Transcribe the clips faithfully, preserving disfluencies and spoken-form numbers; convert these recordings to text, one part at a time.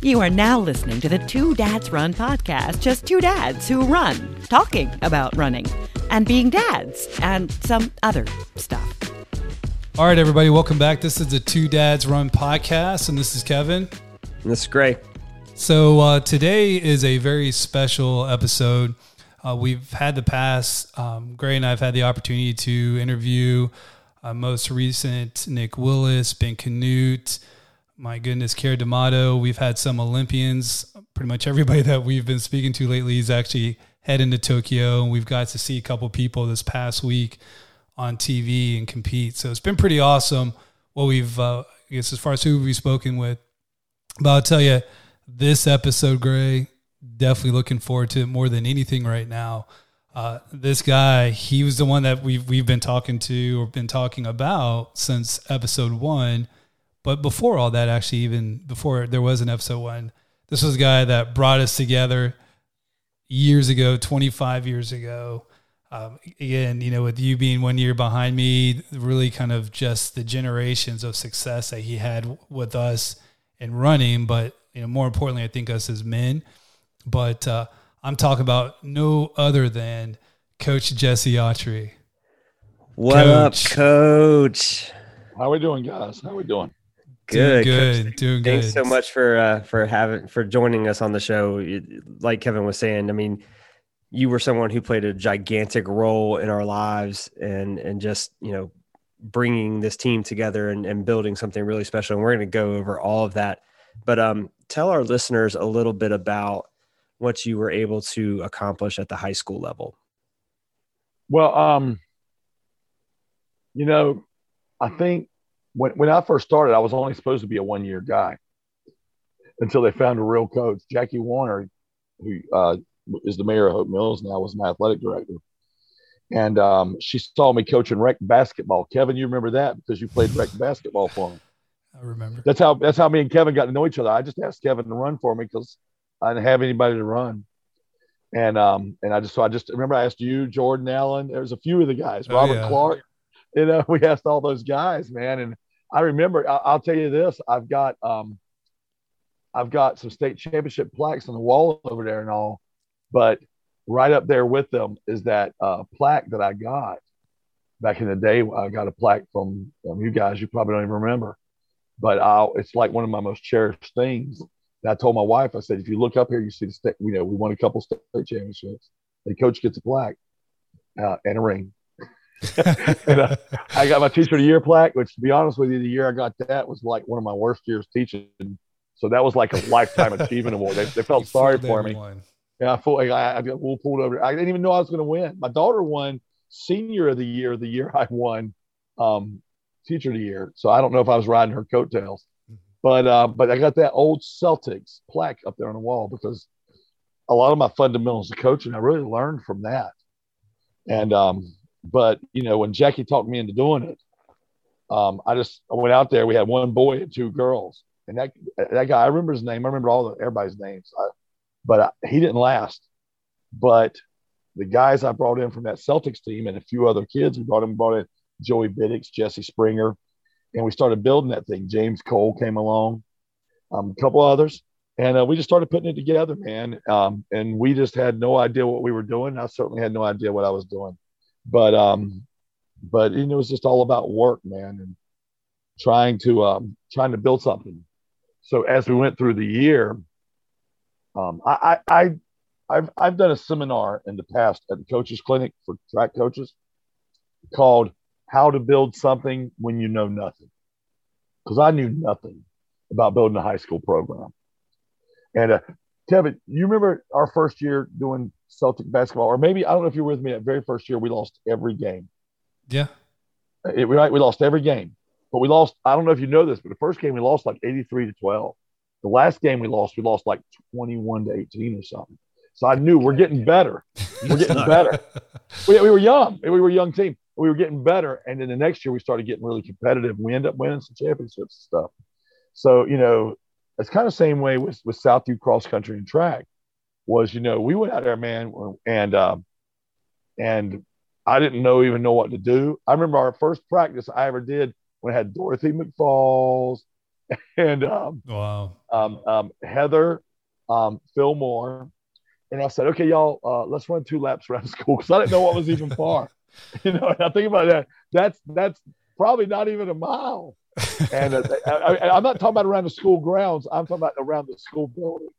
You are now listening to the Two Dads Run podcast. Just two dads who run, talking about running and being dads and some other stuff. All right, everybody, welcome back. This is the Two Dads Run podcast, and this is Kevin. And this is Gray. So uh, today is a very special episode. Uh, we've had the past, um, Gray and I have had the opportunity to interview uh, most recent Nick Willis, Ben Canute, my goodness, Keira D'Amato. We've had some Olympians. Pretty much everybody that we've been speaking to lately is actually heading to Tokyo, and we've got to see a couple people this past week on T V and compete. So it's been pretty awesome what we've, uh, I guess, as far as who we've spoken with. But I'll tell you, this episode, Gray, definitely looking forward to it more than anything right now. Uh, this guy, he was the one that we've, we've been talking to or been talking about since episode one. But before all that, actually, even before there was an episode one, this was a guy that brought us together years ago, twenty-five years ago. Um, again, you know, with you being one year behind me, really kind of just the generations of success that he had with us in running, but, you know, more importantly, I think us as men. But uh, I'm talking about no other than Coach Jesse Autry. What Coach. up, Coach? How we doing, guys? How we doing? Good, doing good, Coach. doing good. Thanks so much for uh, for having for joining us on the show. Like Kevin was saying, I mean, you were someone who played a gigantic role in our lives, and and just you know bringing this team together and, and building something really special. And we're going to go over all of that. But um, tell our listeners a little bit about what you were able to accomplish at the high school level. Well, um, you know, I think. When when I first started, I was only supposed to be a one-year guy until they found a real coach. Jackie Warner, who uh, is the mayor of Hope Mills now, was my athletic director. And um, she saw me coaching rec basketball. Kevin, you remember that because you played rec basketball for me. I remember. That's how that's how me and Kevin got to know each other. I just asked Kevin to run for me because I didn't have anybody to run. And um and I just so I just remember I asked you, Jordan Allen. There was a few of the guys, oh, Robert yeah. Clark. You know, we asked all those guys, man. And I remember, I'll, I'll tell you this, I've got, um, I've got some state championship plaques on the wall over there and all, but right up there with them is that uh, plaque that I got back in the day. I got a plaque from, from you guys, you probably don't even remember, but I'll, it's like one of my most cherished things. And I told my wife, I said, if you look up here, you see the state, you know, we won a couple state championships. The coach gets a plaque uh, and a ring. and, uh, I got my teacher of the year plaque, which to be honest with you, the year I got that was like one of my worst years teaching. So that was like a lifetime achievement award. They, they felt sorry for me. One. Yeah, I, full, I, I got pulled over. I didn't even know I was going to win. My daughter won senior of the year, the year I won um, teacher of the year. So I don't know if I was riding her coattails, but uh, but I got that old Celtics plaque up there on the wall because a lot of my fundamentals of coaching I really learned from that. And um, But, you know, when Jackie talked me into doing it, um, I just I went out there. We had one boy and two girls. And that that guy, I remember his name. I remember all the everybody's names. I, but I, he didn't last. But the guys I brought in from that Celtics team and a few other kids, we brought in, brought in Joey Biddix, Jesse Springer. And we started building that thing. James Cole came along, um, a couple others. And uh, we just started putting it together, man. Um, and we just had no idea what we were doing. I certainly had no idea what I was doing. But, um, but you know, it was just all about work, man, and trying to, um, trying to build something. So as we went through the year, um, I, I, I, I've, I've done a seminar in the past at the coaches clinic for track coaches called How to Build Something When You Know Nothing. Cause I knew nothing about building a high school program. And, uh, Kevin, you remember our first year doing Celtic basketball, or maybe, I don't know if you were with me that very first year, we lost every game. Yeah. It, right, we lost every game. But we lost, I don't know if you know this, but the first game we lost like eighty-three to twelve. The last game we lost, we lost like twenty-one to eighteen or something. So I knew we're getting better. We're getting better. We, we were young. We were a young team. We were getting better. And then the next year we started getting really competitive. We ended up winning some championships and stuff. So, you know, it's kind of the same way with, with Southview cross country and track was, you know, we went out there, man, and, um, and I didn't know, even know what to do. I remember our first practice I ever did when I had Dorothy McFalls and um, Wow. um, um, Heather, um, Phil Moore. And I said, okay, y'all, uh, let's run two laps around the school because I didn't know what was even far. You know, and I think about that. That's that's probably not even a mile. And uh, I, I, I'm not talking about around the school grounds. I'm talking about around the school building.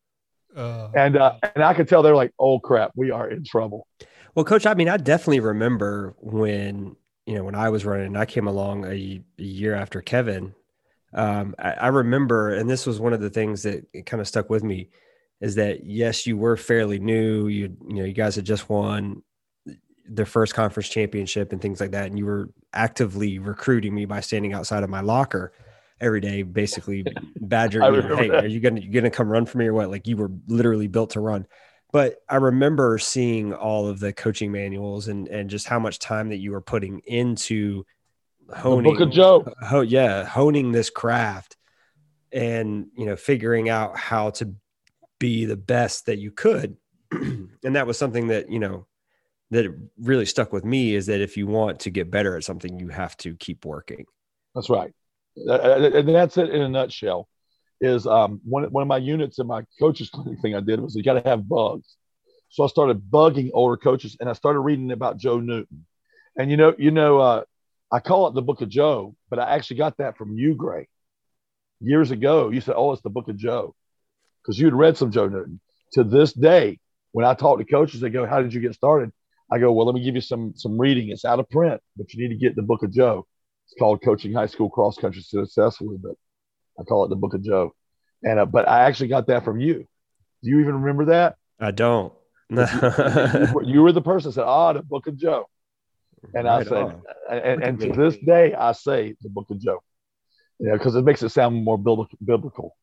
Uh, and uh, and I could tell they're like, oh crap, we are in trouble. Well, Coach, I mean, I definitely remember when you know when I was running, I came along a, a year after Kevin. Um, I, I remember, and this was one of the things that kind of stuck with me, is that yes, you were fairly new. You you know, you guys had just won their first conference championship and things like that, and you were actively recruiting me by standing outside of my locker every day, basically badgering me. Hey, that. are you gonna you gonna come run for me or what? Like you were literally built to run. But I remember seeing all of the coaching manuals and and just how much time that you were putting into honing. The Book of Joe. Ho, yeah, honing this craft, and you know, figuring out how to be the best that you could. And that was something that you know that really stuck with me, is that if you want to get better at something, you have to keep working. That's right. And that's it in a nutshell. Is um, one, one of my units in my coaches clinic thing I did was you got to have bugs. So I started bugging older coaches, and I started reading about Joe Newton. And you know, you know, uh, I call it the Book of Joe, but I actually got that from you, Gray. Years ago, you said, "Oh, it's the Book of Joe," because you'd read some Joe Newton. To this day, when I talk to coaches, they go, "How did you get started?" I go, "Well, let me give you some some reading. It's out of print, but you need to get the Book of Joe. It's called Coaching High School Cross Country Successfully, but I call it the Book of Joe." And uh, but I actually got that from you. Do you even remember that? I don't. you, you, were, you were the person that said, "Ah, the Book of Joe," and right I said, on. and, and to this day, I say the Book of Joe. Yeah, because it makes it sound more biblical.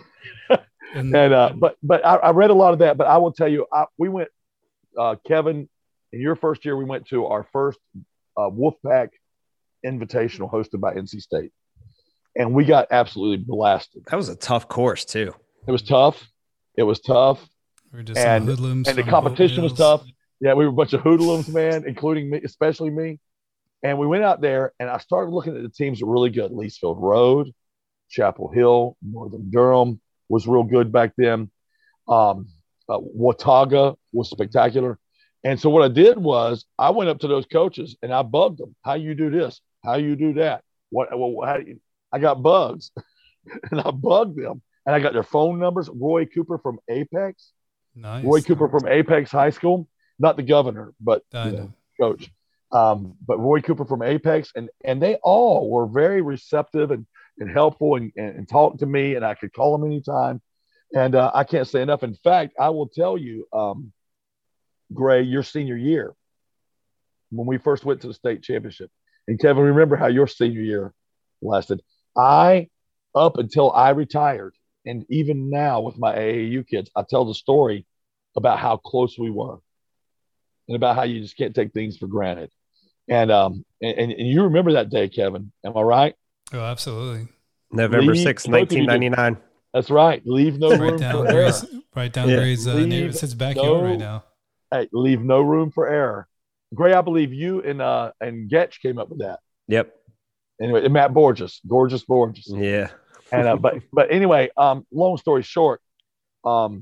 and uh, but but I, I read a lot of that. But I will tell you, I, we went, uh, Kevin, in your first year, we went to our first uh, Wolfpack Invitational hosted by N C State, and we got absolutely blasted. That was a tough course too. It was tough. It was tough. We were just and, hoodlums and the competition was tough. Yeah, we were a bunch of hoodlums, man, including me, especially me. And we went out there, and I started looking at the teams that were really good. Leesfield Road, Chapel Hill, Northern Durham was real good back then. Um, uh, Watauga was spectacular. And so what I did was I went up to those coaches and I bugged them. How you do this? How you do that? What? Well, how do you, I got bugs, and I bugged them, and I got their phone numbers. Roy Cooper from Apex. Nice. Roy Cooper from Apex High School, not the governor, but you know, coach. Um, but Roy Cooper from Apex, and and they all were very receptive and, and helpful and, and, and talked to me, and I could call them anytime. And uh, I can't say enough. In fact, I will tell you, um, Gray, your senior year, when we first went to the state championship, and Kevin, remember how your senior year lasted. I, up until I retired, and even now with my A A U kids, I tell the story about how close we were and about how you just can't take things for granted. And um and, and you remember that day, Kevin. Am I right? Oh, absolutely. November sixth, nineteen ninety-nine. That's right. Leave no write room down for Gray's, error. Write down Yeah. Gray's uh, name. It sits backyard no, right now. Hey, leave no room for error. Gray, I believe you and uh and Getch came up with that. Yep. Anyway, and Matt Borges, gorgeous Borges. Yeah. And uh, but but anyway, um, long story short, um,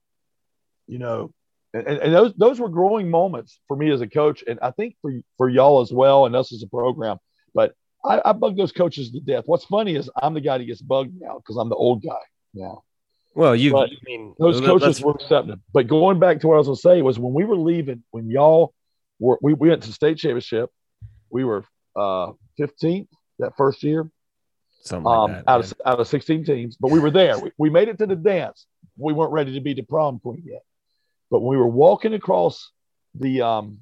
you know, and, and those those were growing moments for me as a coach, and I think for for y'all as well, and us as a program. But I, I bug those coaches to death. What's funny is I'm the guy that gets bugged now because I'm the old guy now. Well, you, But I mean, Those coaches were receptive. But going back to what I was going to say was when we were leaving, when y'all were, we, we went to the state championship, we were uh, fifteenth that first year. Something like um, that. out of out of sixteen teams, but we were there. We, we made it to the dance. We weren't ready to be the prom queen yet, but when we were walking across the um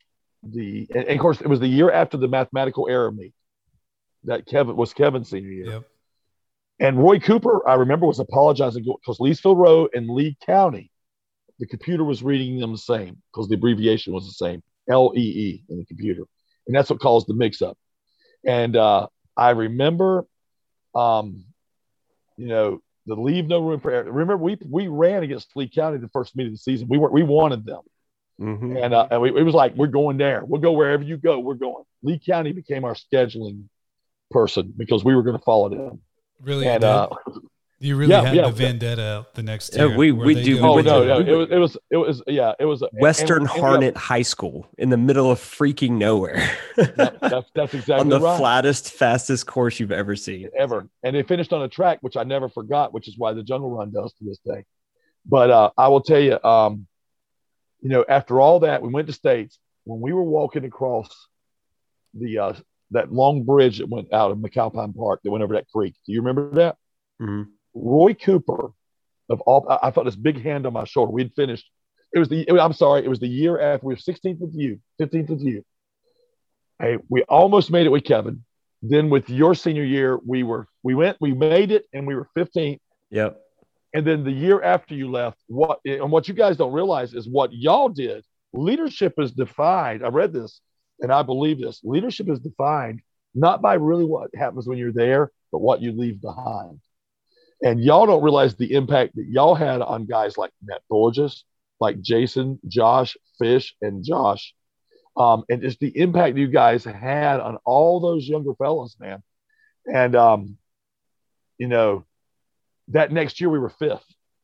the and, and of course it was the year after the mathematical error meet that Kevin was Kevin's senior year. Yep. And Roy Cooper, I remember, was apologizing because Leesfield Road and Lee County, the computer was reading them the same because the abbreviation was the same, L E E in the computer, and that's what caused the mix-up. And uh, I remember. Um, you know, the leave no room for error. Remember, we we ran against Lee County the first meeting of the season. We were we wanted them, Mm-hmm. and uh, and we, it was like we're going there. We'll go wherever you go. We're going. Lee County became our scheduling person because we were going to follow them. Really, and did. uh, You really yeah, had yeah. the vendetta out the next Yeah, year. we- where we they do- go- oh we no, do. no, it was, it was, it was, yeah, it was Western and- and- Harnett High School in the middle of freaking nowhere. yeah, that's that's exactly On the right. flattest, fastest course you've ever seen. Ever. And they finished on a track, which I never forgot, which is why the Jungle Run does to this day. But uh, I will tell you, um, you know, after all that, we went to States. When we were walking across the uh, that long bridge that went out of McAlpine Park that went over that creek. Do you remember that? Mhm. Roy Cooper, of all, I, I felt this big hand on my shoulder. We'd finished. It was the. It was, I'm sorry. It was the year after we were sixteenth with you, fifteenth with you. Hey, we almost made it with Kevin. Then with your senior year, we were we went, we made it, and we were fifteenth. Yep. And then the year after you left, what and what you guys don't realize is what y'all did. Leadership is defined. I read this, and I believe this. Leadership is defined not by really what happens when you're there, but what you leave behind. And y'all don't realize the impact that y'all had on guys like Matt Borges, like Jason, Josh, Fish, and Josh. Um, and just the impact you guys had on all those younger fellas, man. And, um, you know, that next year we were fifth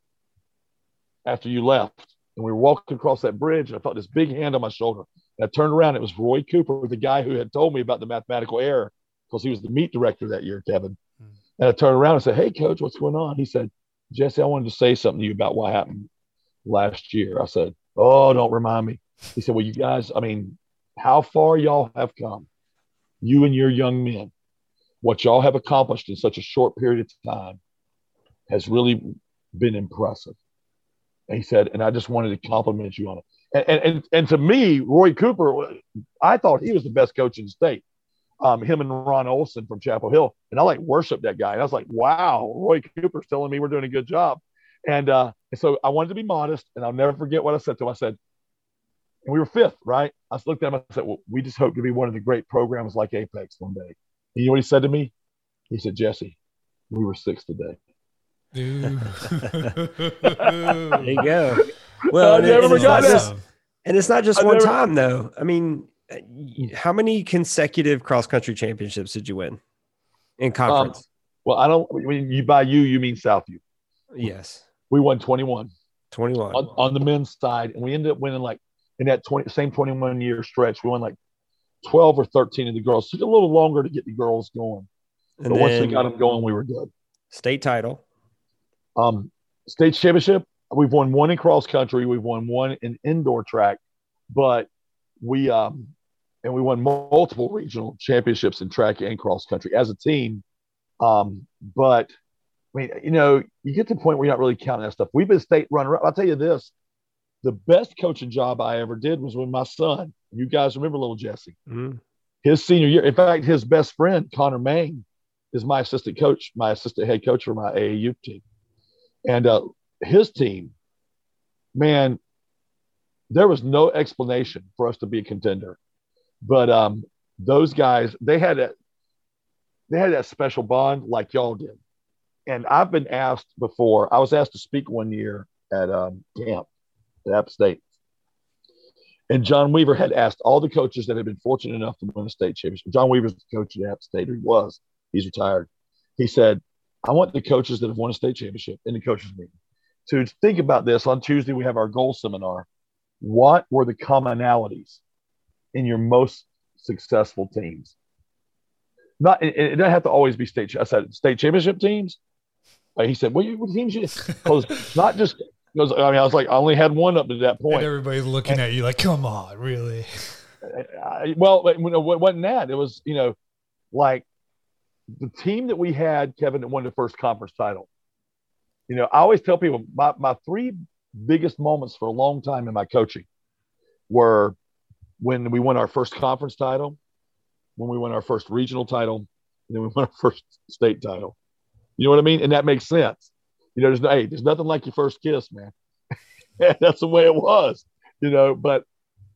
after you left. And we were walking across that bridge, and I felt this big hand on my shoulder. And I turned around, it was Roy Cooper, the guy who had told me about the mathematical error, because he was the meet director that year, Kevin. Mm. And I turned around and said, "Hey, Coach, what's going on?" He said, "Jesse, I wanted to say something to you about what happened last year." I said, "Oh, don't remind me." He said, "Well, you guys, I mean, how far y'all have come, you and your young men, what y'all have accomplished in such a short period of time has really been impressive." And he said, "And I just wanted to compliment you on it." And, and, and, and to me, Roy Cooper, I thought he was the best coach in the state. Um, him and Ron Olson from Chapel Hill. And I like worshiped that guy. And I was like, wow, Roy Cooper's telling me we're doing a good job. And, uh, and so I wanted to be modest, and I'll never forget what I said to him. I said, and we were fifth, right? I looked at him and I said, "Well, we just hope to be one of the great programs like Apex one day." And you know what he said to me? He said, "Jesse, we were sixth today." There you go. Well, I and, never and, it's forgot not that. just, and it's not just I one never- time, though. I mean, how many consecutive cross country championships did you win in conference? Um, well, I don't. When you by you, you mean Southview. Yes, We won twenty-one twenty-one on, on the men's side, and we ended up winning like in that twenty, same twenty-one year stretch. We won like twelve or thirteen of the girls. It took a little longer to get the girls going, and but once we then got them going, we were good. state title. Um, state championship, we've won one in cross country, we've won one in indoor track, but we um, and we won multiple regional championships in track and cross country as a team. Um, but I mean, you know, you get to the point where you're not really counting that stuff. We've been state runner up. I'll tell you this: the best coaching job I ever did was when my son. You guys remember little Jesse? Mm-hmm. His senior year. In fact, his best friend Connor Main is my assistant coach, my assistant head coach for my A A U team. And uh, his team, man, there was no explanation for us to be a contender. But um, those guys, they had that, they had that special bond like y'all did. And I've been asked before. I was asked to speak one year at um, camp at App State. And John Weaver had asked all the coaches that had been fortunate enough to win a state championship. John Weaver's the coach at App State, or he was. He's retired. He said, "I want the coaches that have won a state championship in the coaches meeting to think about this. On Tuesday, we have our goal seminar. What were the commonalities in your most successful teams? Not, it, it doesn't have to always be state. I said state championship teams. Uh, he said, "What, what teams? Because not just because I mean, I was like, I only had one up to that point. And everybody's looking and, at you like, come on, really?" I, well, it, it wasn't that. It was, you know, like the team that we had, Kevin, that won the first conference title. You know, I always tell people my, my three biggest moments for a long time in my coaching were when we won our first conference title, when we won our first regional title, and then we won our first state title. You know what I mean? And that makes sense. You know, there's no, hey, there's nothing like your first kiss, man. That's the way it was, you know. But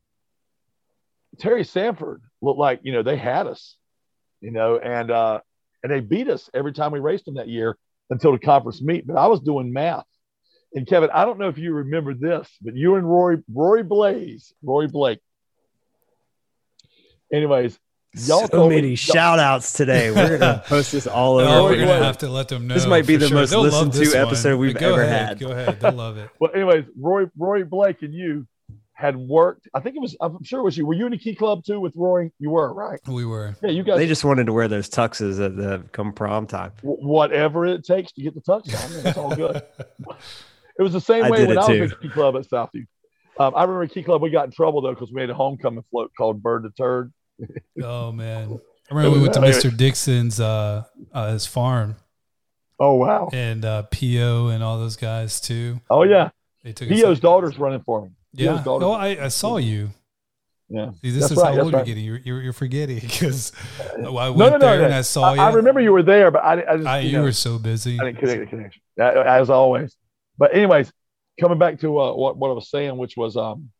Terry Sanford looked like, you know, they had us, you know, and uh, and they beat us every time we raced them that year until the conference meet. But I was doing math. And Kevin, I don't know if you remember this, but you and Rory, Rory Blaze, Rory Blake. Anyways, Y'all so told many me, shout outs today. We're going to post this all over. Oh, we're Roy, gonna Roy. have to let them know. This might be for the sure. most They'll listened love this to one. episode we've Go ever ahead, had. Go ahead. They'll love it. Well, anyways, Roy, Roy Blake and you had worked. I think it was. I'm sure it was you. Were you in the Key Club too with Roy? You were, right? We were. Yeah, you guys. They just wanted to wear those tuxes at the come prom time. w- whatever it takes to get the tux on. Man, it's all good. It was the same I way did when it I was too. in Key Club at Southview. Um, I remember Key Club. We got in trouble though because we made a homecoming float called Bird to Turd. Oh man, I remember we went to Mister Dixon's uh, uh his farm Oh wow. and uh, P O and all those guys too. Oh yeah. They took us Pio's out. daughter's running for me. Yeah. Pio's daughter. Oh, I, I saw you. Yeah. See, this That's is right, how that's old right. you're getting. You're, you're, you're forgetting because I went No, no, no, there no. and I saw I, you. I remember you were there, but I, I just I, you, you know, were so busy. I didn't connect the connection as always. But anyways, coming back to uh, what what I was saying, which was um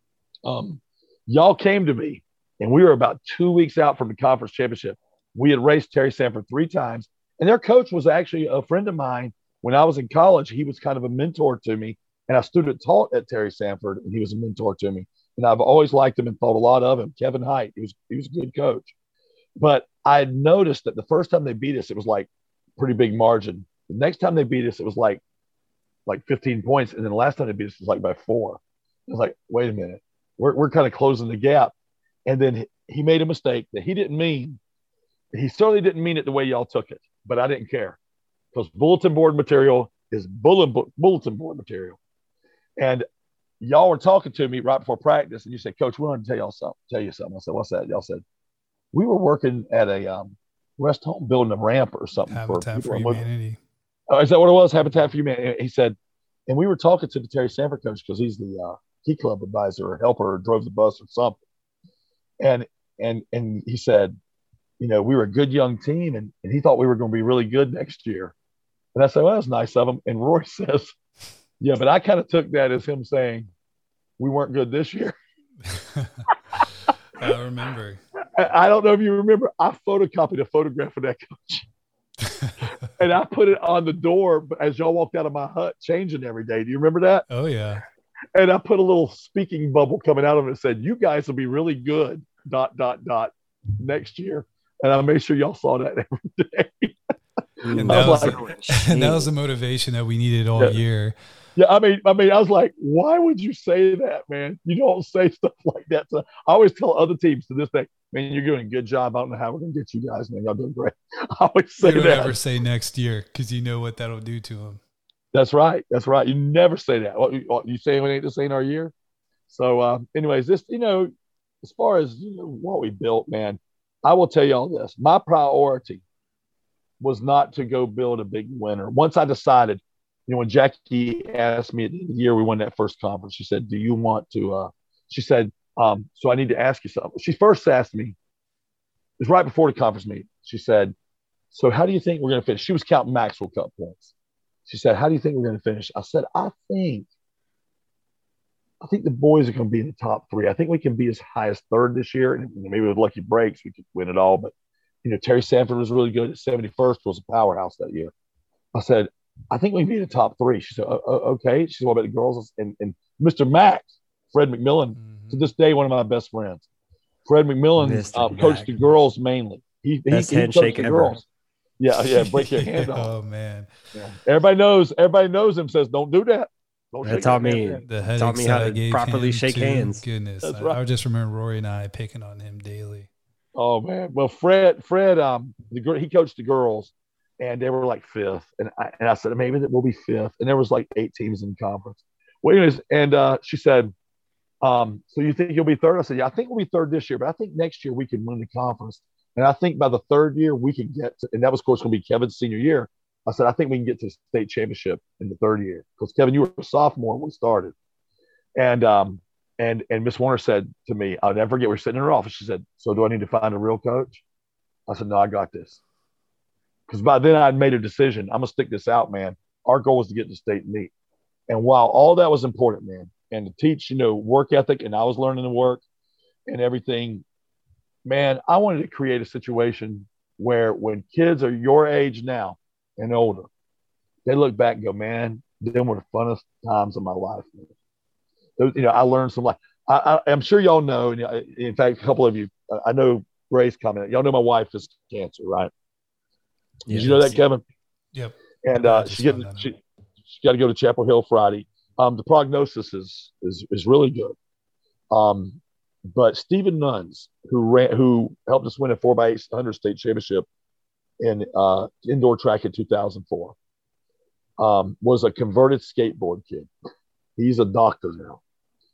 um y'all came to me and we were about two weeks out from the conference championship. We had raced Terry Sanford three times, and their coach was actually a friend of mine when I was in college. He was kind of a mentor to me, and I stood at taught at Terry Sanford, and he was a mentor to me. And I've always liked him and thought a lot of him. Kevin Height, he was he was a good coach. But I had noticed that the first time they beat us, it was like pretty big margin. The next time they beat us, it was like like fifteen points, and then the last time they beat us was like by four. I was like, wait a minute, we're we're kind of closing the gap. And then he made a mistake that he didn't mean. He certainly didn't mean it the way y'all took it, but I didn't care because bulletin board material is bulletin bulletin board material. And y'all were talking to me right before practice, and you said, "Coach, we want to tell y'all something. Tell you something." I said, "What's that?" Y'all said, "We were working at a um, rest home, building a ramp or something Habitat for, for Humanity. Oh, is that what it was? Habitat for Humanity." He said, and we were talking to the Terry Sanford coach because he's the uh, Key Club advisor or helper or drove the bus or something. And and and he said, you know, we were a good young team, and, and he thought we were going to be really good next year. And I said, well, that's nice of him. And Roy says, yeah, but I kind of took that as him saying we weren't good this year. I remember. I, I don't know if you remember. I photocopied a photograph of that coach, and I put it on the door as y'all walked out of my hut, changing every day. Do you remember that? Oh yeah. And I put a little speaking bubble coming out of it that said, "You guys will be really good." Dot dot dot next year, and I made sure y'all saw that every day. And I that, was, was like, and that was the motivation that we needed all Yeah. year. Yeah, I mean, I mean, I was like, why would you say that, man? You don't say stuff like that. So I always tell other teams to this day, man, you're doing a good job. I don't know how we're gonna get you guys, man. Y'all doing great. I always say You don't that. ever say next year because you know what that'll do to them. That's right. That's right. You never say that. What, you, what, you say we ain't this ain't our year. So, uh, anyways, this, you know, as far as you know, what we built, man, I will tell you all this. My priority was not to go build a big winner. Once I decided, you know, when Jackie asked me at the end of the year, we won that first conference, she said, do you want to, uh, she said, um, so I need to ask you something. She first asked me, it was right before the conference meeting. She said, so how do you think we're going to finish? She was counting Maxwell Cup points. She said, how do you think we're going to finish? I said, I think, I think the boys are going to be in the top three. I think we can be as high as third this year. And maybe with lucky breaks, we could win it all. But, you know, Terry Sanford was really good. At seventy-first was a powerhouse that year. I said, I think we can be in the top three. She said, oh, oh, okay. She said, what about the girls? And, and Mister Max, Fred McMillan, mm-hmm. to this day, one of my best friends. Fred McMillan uh, coached the girls mainly. He, he, Best he handshake the ever. Girls. Yeah, yeah, break your hand off. Oh man, yeah. Everybody knows. Everybody knows him. Says, don't do that. Don't that taught me. The taught me how to gave properly shake too. hands. Goodness, That's I, right. I just remember Rory and I picking on him daily. Oh man, well Fred, Fred, um, the he coached the girls, and they were like fifth, and I and I said maybe that we'll be fifth, and there was like eight teams in the conference. Well, anyways, and uh, she said, um, so you think you'll be third? I said, yeah, I think we'll be third this year, but I think next year we can win the conference. And I think by the third year we can get to, and that was of course going to be Kevin's senior year. I said, I think we can get to the state championship in the third year. Because Kevin, you were a sophomore when we started. And um, and and Miss Warner said to me, I'll never forget, we we're sitting in her office. She said, so do I need to find a real coach? I said, no, I got this. Because by then I'd made a decision. I'm gonna stick this out, man. Our goal was to get to state meet. And while all that was important, man, and to teach, you know, work ethic, and I was learning to work and everything, man, I wanted to create a situation where when kids are your age now and older, they look back and go, man, them were the funnest times of my life. Man. Those, you know, I learned some, like, I, I, I'm sure y'all know, and in fact, a couple of you, I know Grace coming. Y'all know my wife is cancer, right? Did Yes. you know that, Kevin? Yep. And I uh, just she getting found that she, she got to go to Chapel Hill Friday. Um, the prognosis is is is really good. Um, but Stephen Nuns, who ran, who helped us win a four by eight hundred state championship in uh, indoor track in two thousand four, um, was a converted skateboard kid. He's a doctor now.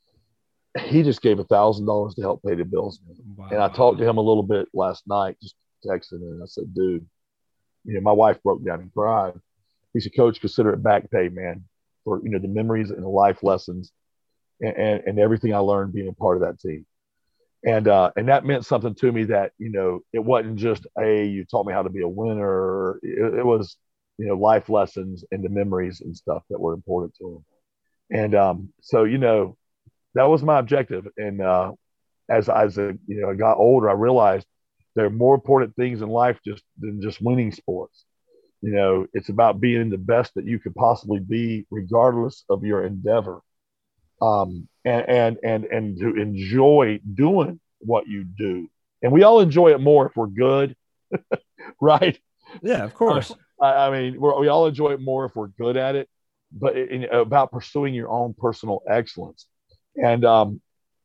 He just gave a thousand dollars to help pay the bills. Wow. And I talked to him a little bit last night, just texting, and I said, "Dude, you know, my wife broke down and cried." He said, "Coach, consider it back pay, man, for you know the memories and the life lessons, and, and, and everything I learned being a part of that team." And uh, and that meant something to me. That you know, it wasn't just, "Hey, you taught me how to be a winner." It, it was, you know, life lessons and the memories and stuff that were important to him. And um, so, you know, that was my objective. And uh, as as a, you know, I got older, I realized there are more important things in life just than just winning sports. You know, it's about being the best that you could possibly be, regardless of your endeavor, um, and and and and to enjoy doing what you do. And we all enjoy it more if we're good, right? Yeah, of course. I, I mean, we're, we all enjoy it more if we're good at it. But it, it, about pursuing your own personal excellence, and um,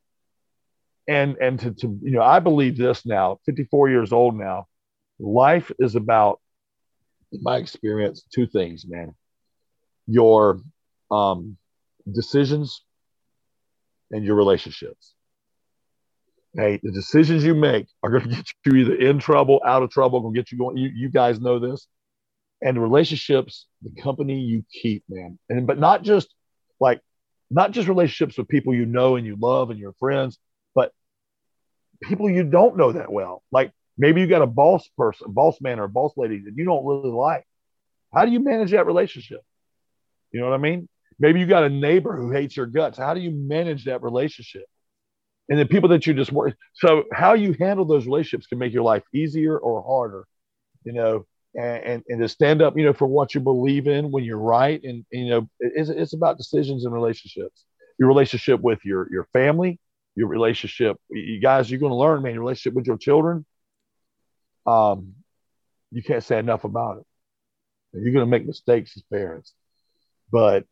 and and to, to you know, I believe this now, fifty-four years old now. Life is about, in my experience, two things, man. Your um, decisions and your relationships. Hey, the decisions you make are going to get you either in trouble, out of trouble, going to get you going. You, you guys know this. And the relationships, the company you keep, man. And but not just like, not just relationships with people you know and you love and your friends, but people you don't know that well. Like maybe you got a boss person, a boss man or a boss lady that you don't really like. How do you manage that relationship? You know what I mean? Maybe you got a neighbor who hates your guts. How do you manage that relationship? And then people that you just work. So how you handle those relationships can make your life easier or harder, you know, and, and, and to stand up, you know, for what you believe in when you're right. And, and you know, it's, it's about decisions and relationships, your relationship with your, your family, your relationship, you guys, you're going to learn, man, your relationship with your children. Um, you can't say enough about it. You're going to make mistakes as parents, but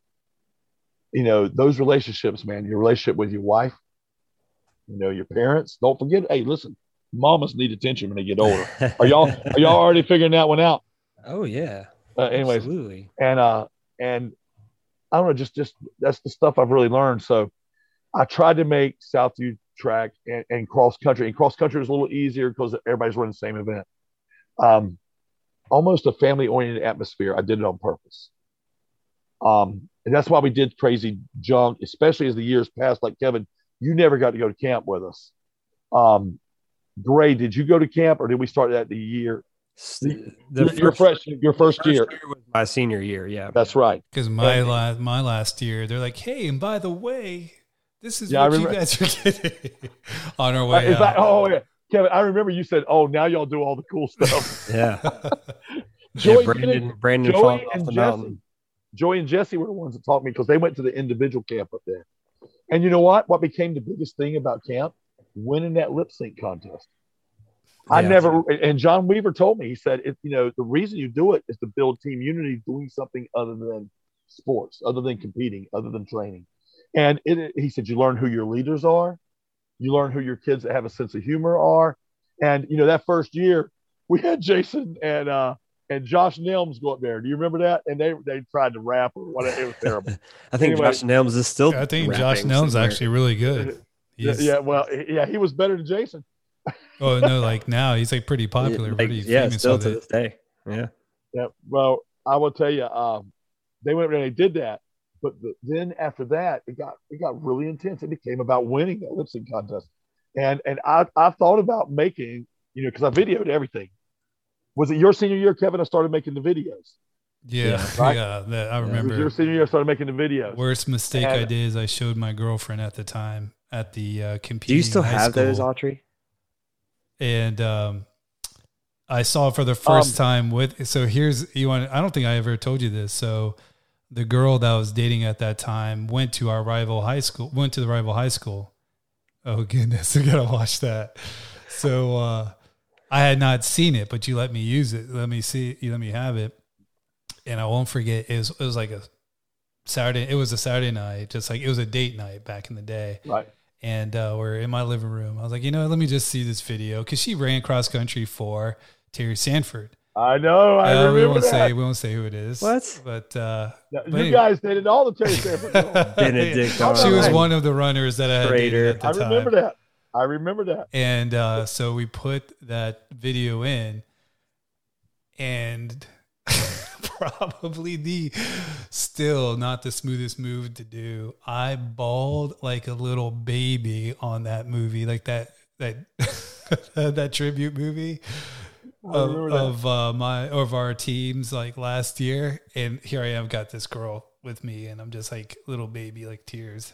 you know, those relationships, man, your relationship with your wife, you know, your parents, don't forget, hey, listen, mamas need attention when they get older. Are y'all, are y'all already figuring that one out? Oh yeah. Uh, anyways, absolutely. And, uh, and I don't know, just, just, that's the stuff I've really learned. So I tried to make Southview track and, and cross country, and cross country was a little easier because everybody's running the same event. Um, almost a family oriented atmosphere. I did it on purpose. Um, and that's why we did crazy junk, especially as the years passed. Like Kevin, you never got to go to camp with us. Um, Gray, did you go to camp, or did we start that the year? The, the your, your, first, fresh, your first, first year. year was my senior year. Yeah, that's right. Because my last my last year, they're like, "Hey, and by the way, this is yeah, what you guys are getting on our way uh, out." That, oh yeah, Kevin, I remember you said, "Oh, now y'all do all the cool stuff." yeah. Joey, yeah, Brandon, Brandon, Joey and Jesse, mountain. Joey and Jesse were the ones that taught me, because they went to the individual camp up there. And you know what? What became the biggest thing about camp? Winning that lip sync contest. Yeah. I never, and John Weaver told me, he said, it, you know, the reason you do it is to build team unity, doing something other than sports, other than competing, other than training. And it, he said, you learn who your leaders are. You learn who your kids that have a sense of humor are. And, you know, that first year, we had Jason and, uh, and Josh Nelms go up there. Do you remember that? And they they tried to rap or whatever. It was terrible. I think anyway, Josh Nelms is still. I think Josh Nelms is actually really good. He's, yeah, well, yeah, he was better than Jason. Oh no, like now he's like pretty popular, like, pretty yeah, famous still with to it. this day. Yeah, yeah. Well, I will tell you, um, they went up there and they did that, but the, then after that, it got it got really intense. It became about winning that lip sync contest, and and I I thought about making, you know, because I videoed everything. Was it your senior year, Kevin? I started making the videos. Yeah, yeah, right? yeah that, I remember. It was your senior year, I started making the videos. Worst mistake and, I did is I showed my girlfriend at the time at the uh, competing. Do you still have school. those, Autry? And um, I saw it for the first um, time with. So here's you want. I don't think I ever told you this. So the girl that I was dating at that time went to our rival high school. Went to the rival high school. Oh goodness, I gotta watch that. So. uh I had not seen it, but you let me use it. Let me see. You let me have it, and I won't forget. It was it was like a Saturday. It was a Saturday night, just like it was a date night back in the day. Right. And uh, we're in my living room. I was like, you know, let me just see this video because she ran cross country for Terry Sanford. I know. I uh, remember we won't that. say we won't say who it is. What? But uh, Yeah, but you anyway. guys dated all the Terry Sanford girls. Benedict she was Arnold. one of the runners that I had Traitor. dated at the I time. remember that. I remember that. And uh, so we put that video in, and probably the still not the smoothest move to do. I bawled like a little baby on that movie, like that that that tribute movie of, remember that. of uh, my of our teams like last year. And here I am, got this girl with me, and I'm just like little baby, like tears.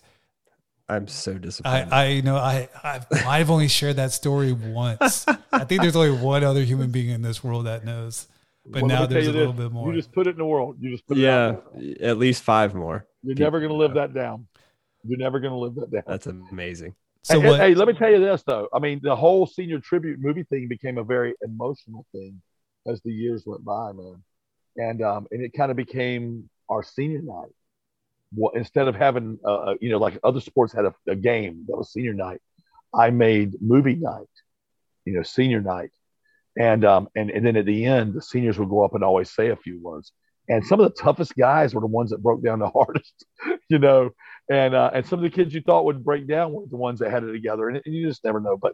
I'm so disappointed. I, I know I I've, I've only shared that story once. I think there's only one other human being in this world that knows, but Well, let now me tell there's you a little this. bit more. You just put it in the world. You just put it yeah, out there. at least five more. You're people never going to live know. that down. You're never going to live that down. That's amazing. So hey, what? hey, let me tell you this though. I mean, the whole senior tribute movie thing became a very emotional thing as the years went by, man. And um, and it kind of became our senior night. Well, instead of having, uh, you know, like other sports had a, a game that was senior night, I made movie night, you know, senior night, and um, and and then at the end, the seniors would go up and always say a few words. And some of the toughest guys were the ones that broke down the hardest, you know. And uh, and some of the kids you thought would break down were the ones that had it together, and, and you just never know. But,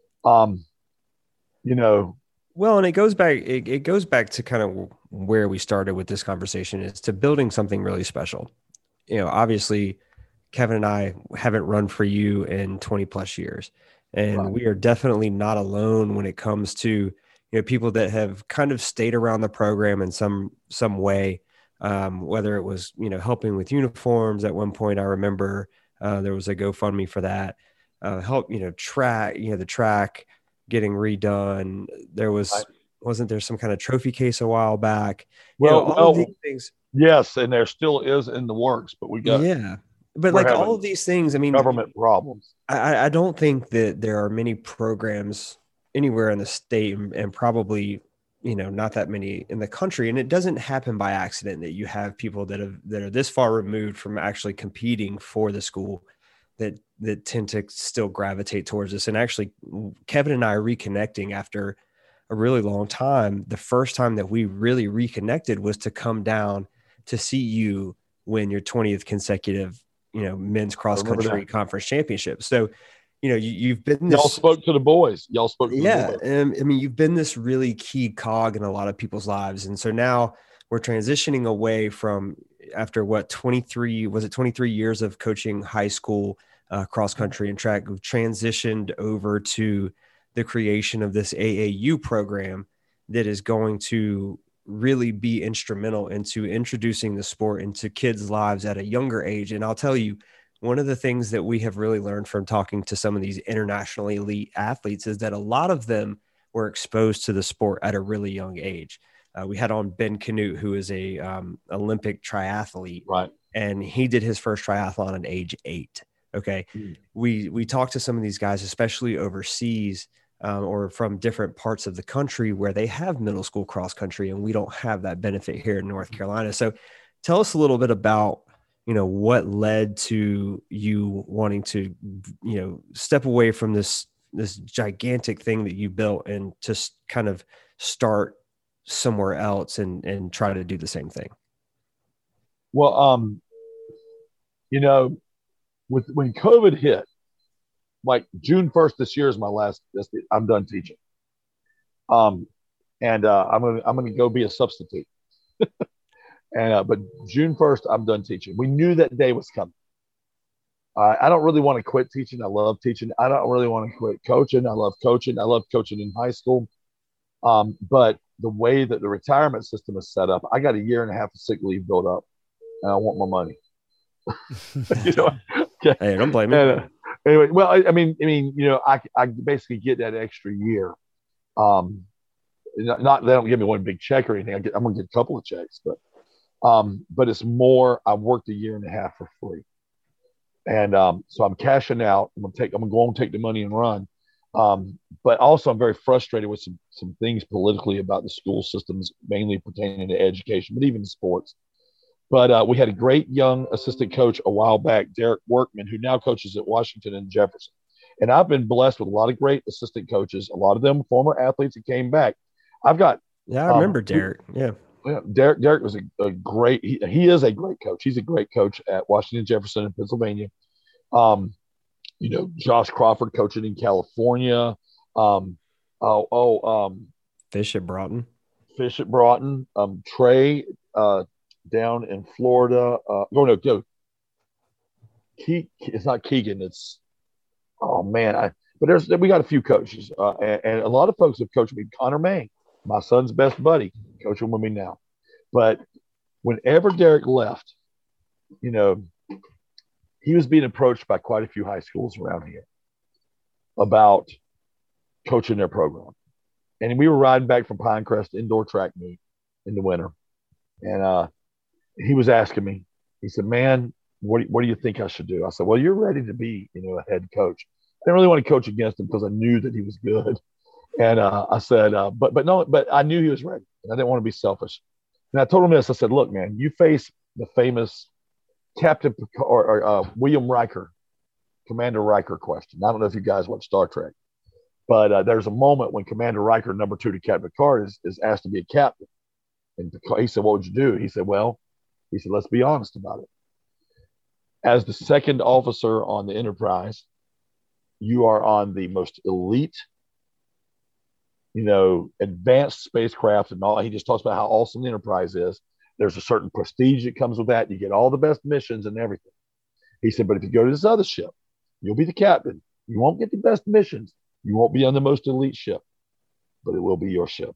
um, you know, Well, and it goes back. It, it goes back to kind of where we started with this conversation, is to building something really special. You know, obviously, Kevin and I haven't run for you in twenty plus years, and Right. we are definitely not alone when it comes to, you know, people that have kind of stayed around the program in some some way. Um, whether it was, you know, helping with uniforms at one point, I remember uh, there was a GoFundMe for that. Uh, help, you know, track, you know, the track getting redone. There was, Right. wasn't there some kind of trophy case a while back? Well, you know, all well, of these things. yes, and there still is in the works, but we got Yeah. But we're like all having of these things, I mean, government problems. I, I don't think that there are many programs anywhere in the state, and, and probably, you know, not that many in the country. And it doesn't happen by accident that you have people that have, that are this far removed from actually competing for the school that, that tend to still gravitate towards this. And actually, Kevin and I are reconnecting after a really long time. The first time that we really reconnected was to come down to see you win your twentieth consecutive, you know, men's cross country conference championship. So, you know, you, you've been this, Y'all spoke to the boys. Y'all spoke to yeah. the boys. And I mean, you've been this really key cog in a lot of people's lives. And so now we're transitioning away from, after what, twenty-three, was it twenty-three years of coaching high school uh, cross country and track, we've transitioned over to the creation of this A A U program that is going to really be instrumental into introducing the sport into kids' lives at a younger age. And I'll tell you, one of the things that we have really learned from talking to some of these internationally elite athletes is that a lot of them were exposed to the sport at a really young age. Uh, we had on Ben Canute, who is a um, Olympic triathlete, Right. and he did his first triathlon at age eight. Okay. Mm. We, we talked to some of these guys, especially overseas, um, or from different parts of the country where they have middle school cross country, and we don't have that benefit here in North Carolina. So tell us a little bit about, you know, what led to you wanting to, you know, step away from this, this gigantic thing that you built and just kind of start somewhere else and, and try to do the same thing. Well, um, you know, with when COVID hit, like June first this year is my last. I'm done teaching. Um, and uh, I'm gonna I'm gonna go be a substitute. and uh, but June first, I'm done teaching. We knew that day was coming. Uh, I don't really want to quit teaching. I love teaching. I don't really want to quit coaching. I love coaching. I love coaching in high school. Um, but the way that the retirement system is set up, I got a year and a half of sick leave built up, and I want my money. you know, okay. Hey, don't blame me. And, uh, anyway, well, I, I mean, I mean, you know, I I basically get that extra year. Um, not, not they don't give me one big check or anything. I get, I'm gonna get a couple of checks, but um, but it's more. I worked a year and a half for free, and um, so I'm cashing out. I'm gonna take. I'm gonna go and take the money and run. Um, but also, I'm very frustrated with some some things politically about the school systems, mainly pertaining to education, but even sports. But uh, we had a great young assistant coach a while back, Derek Workman, who now coaches at Washington and Jefferson. And I've been blessed with a lot of great assistant coaches, a lot of them former athletes that came back. I've got yeah, I remember um, Derek. Yeah. Yeah, Derek. Derek was a, a great. He, he is a great coach. He's a great coach at Washington Jefferson in Pennsylvania. Um, you know, Josh Crawford coaching in California. Um, oh, oh, um, Fish at Broughton. Fish at Broughton. Um, Trey uh, down in Florida. Uh, oh no, go. Ke- it's not Keegan. It's oh man. I but there's we got a few coaches, uh, and, and a lot of folks have coached me. Connor May, my son's best buddy, coaching with me now. But whenever Derek left, you know, he was being approached by quite a few high schools around here about coaching their program. And we were riding back from Pinecrest indoor track meet in the winter. And uh, he was asking me, he said, man, what do, what do you think I should do? I said, well, you're ready to be, you know, a head coach. I didn't really want to coach against him because I knew that he was good. And uh, I said, uh, but but no, but I knew he was ready. And I didn't want to be selfish. And I told him this. I said, look, man, you face the famous Captain or, or uh, William Riker, Commander Riker question. I don't know if you guys watch Star Trek, but uh, there's a moment when Commander Riker, number two to Captain Picard, is, is asked to be a captain. And Picard, he said, what would you do? He said, well, he said, let's be honest about it. As the second officer on the Enterprise, you are on the most elite, you know, advanced spacecraft and all. He just talks about how awesome the Enterprise is. There's a certain prestige that comes with that. You get all the best missions and everything. He said, but if you go to this other ship, you'll be the captain. You won't get the best missions. You won't be on the most elite ship, but it will be your ship.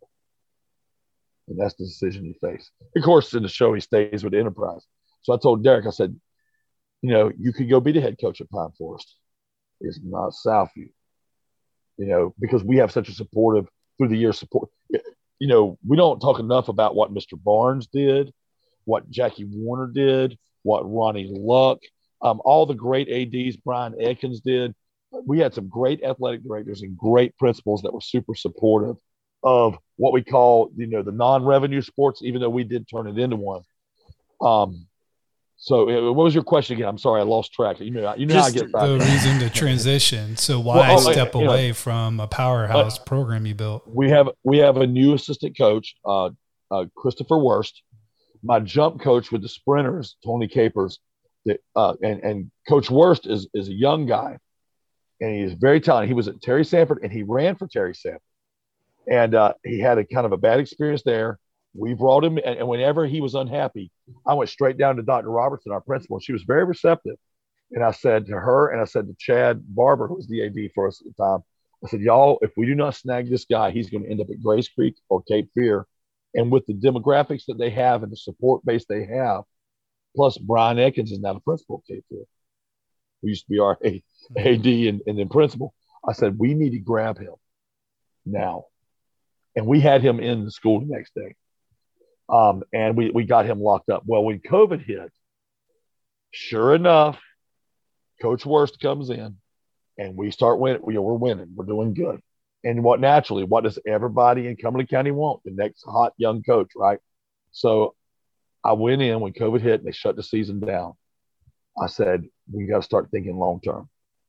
And that's the decision you face. Of course, in the show, he stays with the Enterprise. So I told Derek, I said, you know, you could go be the head coach at Pine Forest. It's not Southview, you know, because we have such a supportive, through the years support. You know, we don't talk enough about what Mister Barnes did, what Jackie Warner did, what Ronnie Luck, um, all the great A Ds Brian Ekins did. We had some great athletic directors and great principals that were super supportive of what we call, you know, the non-revenue sports, even though we did turn it into one. Um, so uh, what was your question again? I'm sorry, I lost track. You know, you know Just how I get back. The reason to transition. So why well, oh, step you away know, from a powerhouse uh, program you built? We have we have a new assistant coach, uh, uh, Christopher Wurst. My jump coach with the sprinters, Tony Capers, that, uh, and and Coach Wurst is is a young guy, and he is very talented. He was at Terry Sanford, and he ran for Terry Sanford, and uh, he had a kind of a bad experience there. We brought him, and, and whenever he was unhappy, I went straight down to Doctor Robertson, our principal. She was very receptive. And I said to her, and I said to Chad Barber, who was the A D for us at the time, I said, y'all, if we do not snag this guy, he's going to end up at Grace Creek or Cape Fear. And with the demographics that they have and the support base they have, plus Brian Ekins is now the principal of Cape Fear, who used to be our A D and, and then principal. I said, we need to grab him now. And we had him in the school the next day. Um, and we, we got him locked up. Well, when COVID hit, sure enough, Coach Wurst comes in and we start winning. We, we're winning. We're doing good. And what naturally, what does everybody in Cumberland County want? The next hot young coach, right? So I went in when COVID hit and they shut the season down. I said, we got to start thinking long-term.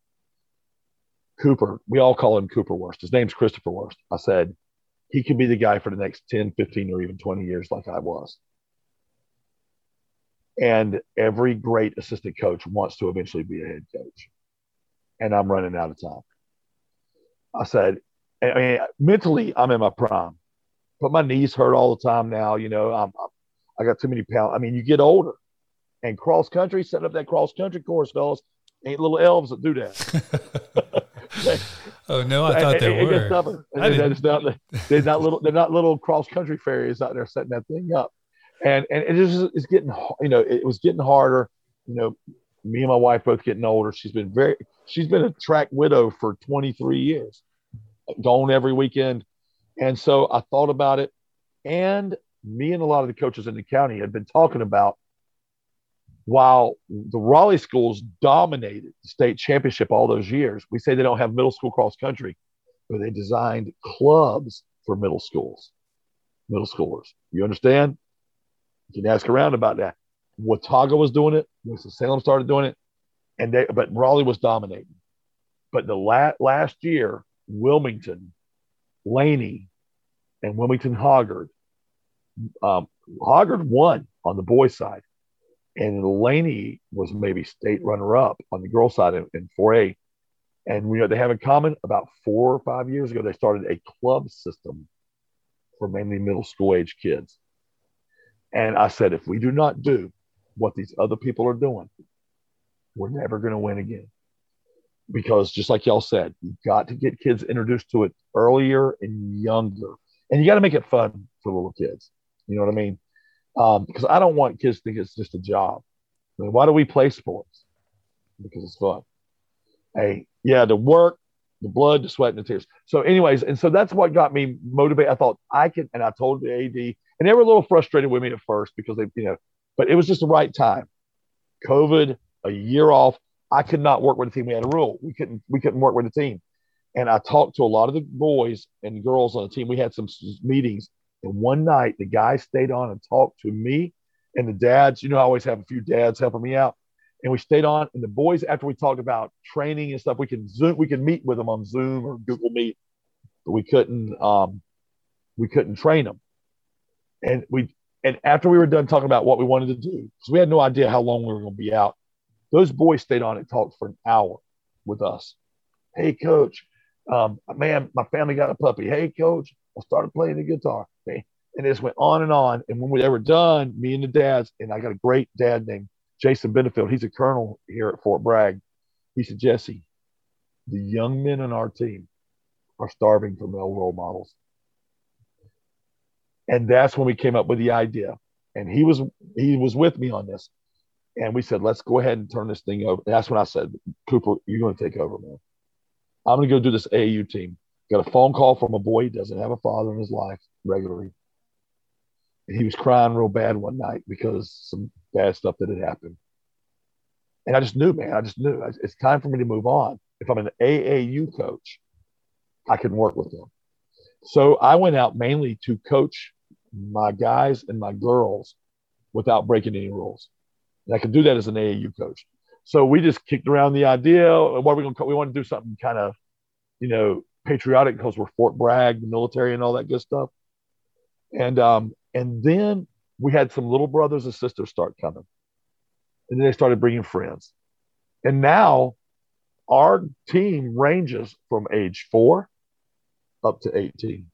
Cooper, we all call him Cooper Wurst. His name's Christopher Wurst. I said, he could be the guy for the next ten, fifteen, or even twenty years like I was. And every great assistant coach wants to eventually be a head coach. And I'm running out of time. I said, I mean, mentally, I'm in my prime. But my knees hurt all the time now. You know, I'm, I'm, I got too many pounds. I mean, you get older. And cross country, set up that cross country course, fellas. Ain't little elves that do that. Oh no, I thought they were. They're not, they're not little. They're not little cross country fairies out there setting that thing up, and and it is it's getting you know it was getting harder. You know, me and my wife both getting older. She's been very. She's been a track widow for twenty-three years, gone every weekend, and so I thought about it. And me and a lot of the coaches in the county had been talking about, while the Raleigh schools dominated the state championship all those years, we say they don't have middle school cross country. where they designed clubs for middle schools, middle schoolers. You understand? You can ask around about that. Watauga was doing it. Winston-Salem started doing it, and they but Raleigh was dominating. But the la- last year, Wilmington, Laney, and Wilmington Hoggard, um, Hoggard won on the boys' side, and Laney was maybe state runner-up on the girls' side in, in four A. And you know they have in common about four or five years ago they started a club system for mainly middle school age kids. And I said, if we do not do what these other people are doing, we're never going to win again. Because just like y'all said, you got to get kids introduced to it earlier and younger. And you got to make it fun for little kids. You know what I mean? Um, because I don't want kids to think it's just a job. I mean, why do we play sports? Because it's fun. Hey, yeah, the work, the blood, the sweat, and the tears. So anyways, and so that's what got me motivated. I thought I could, and I told the A D, and they were a little frustrated with me at first because they, you know, but it was just the right time. COVID, a year off, I could not work with the team. We had a rule. We couldn't, we couldn't work with the team. And I talked to a lot of the boys and girls on the team. We had some meetings. And one night the guys stayed on and talked to me and the dads. You know, I always have a few dads helping me out. And we stayed on, and the boys, after we talked about training and stuff, we can Zoom, we can meet with them on Zoom or Google Meet, but we couldn't, um, we couldn't train them. And we, and after we were done talking about what we wanted to do, because we had no idea how long we were going to be out, those boys stayed on and talked for an hour with us. Hey, coach, um, man, my family got a puppy. Hey, coach, I started playing the guitar. Okay. And this went on and on. And when we were done, me and the dads, and I got a great dad named Jason Benefield, he's a colonel here at Fort Bragg. He said, Jesse, the young men on our team are starving for male role models. And that's when we came up with the idea. And he was he was with me on this. And we said, let's go ahead and turn this thing over. And that's when I said, Cooper, you're going to take over, man. I'm going to go do this A A U team. Got a phone call from a boy who doesn't have a father in his life regularly. And he was crying real bad one night because some bad stuff that had happened. And I just knew, man, I just knew it's time for me to move on. If I'm an A A U coach, I can work with them. So I went out mainly to coach my guys and my girls without breaking any rules. And I could do that as an A A U coach. So we just kicked around the idea. What are we going to, we want to do something kind of, you know, patriotic because we're Fort Bragg, the military and all that good stuff. And, um, and then we had some little brothers and sisters start coming. And then they started bringing friends. And now our team ranges from age four up to eighteen.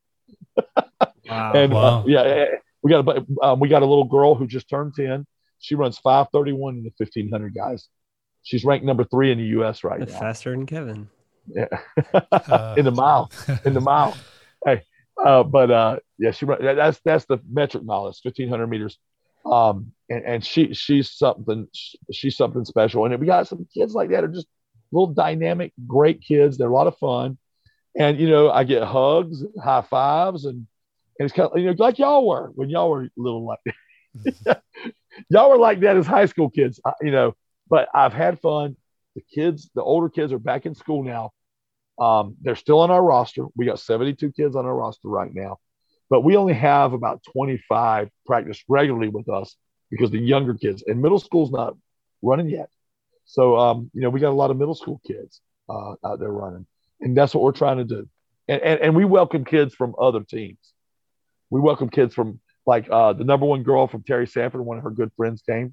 Wow. and Wow. Uh, yeah, we got a, um, we got a little girl who just turned ten. She runs five thirty-one in the fifteen hundred guys. She's ranked number three in the U S right That's now. faster than Kevin. Yeah. Uh, in the mile, in the mile. Hey, uh, but uh, yeah, she that's that's the metric mile. It's fifteen hundred meters. Um, and, and she she's something she's something special. And we got some kids like that are just little dynamic, great kids. They're a lot of fun. And you know, I get hugs, high fives, and and it's kind of, you know, like y'all were when y'all were little like that. Y'all were like that as high school kids, you know. But I've had fun. The kids, the older kids, are back in school now. Um, they're still on our roster. We got seventy-two kids on our roster right now, but we only have about twenty-five practice regularly with us because the younger kids and middle school's not running yet. So, um, you know, we got a lot of middle school kids uh, out there running, and that's what we're trying to do. And, and, and we welcome kids from other teams. We welcome kids from like uh, the number one girl from Terry Sanford, one of her good friends came.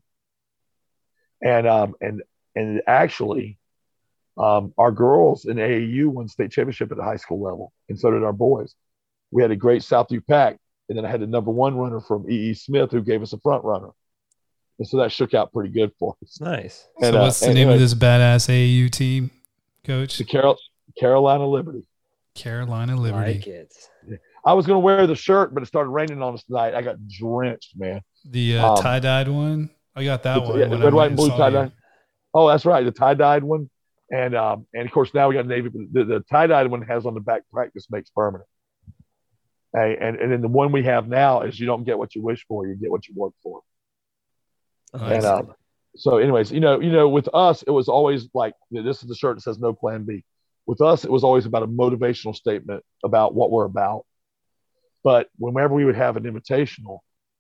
And, um, and, and actually, Um, our girls in A A U won state championship at the high school level, and so did our boys. We had a great Southview pack, and then I had the number one runner from E E Smith who gave us a front runner. And so that shook out pretty good for us. Nice. So And, what's uh, the and name anyway, of this badass A A U team, Coach? The Carol, Carolina Liberty. Carolina Liberty. Like it. I was going to wear the shirt, but it started raining on us tonight. I got drenched, man. The uh, Um, tie-dyed one? I got that The- one. yeah, when red, I white, went and blue and saw you. tie-dye. Oh, that's right. The tie-dyed one. And um, and of course now we got navy. The, the tie-dyed one has on the back practice makes permanent. Hey, and and then the one we have now is you don't get what you wish for, you get what you work for. Oh, Nice. And um, so, anyways, you know, you know, with us, it was always like, this is the shirt that says no plan B. with us, it was always about a motivational statement about what we're about. But whenever we would have an invitational,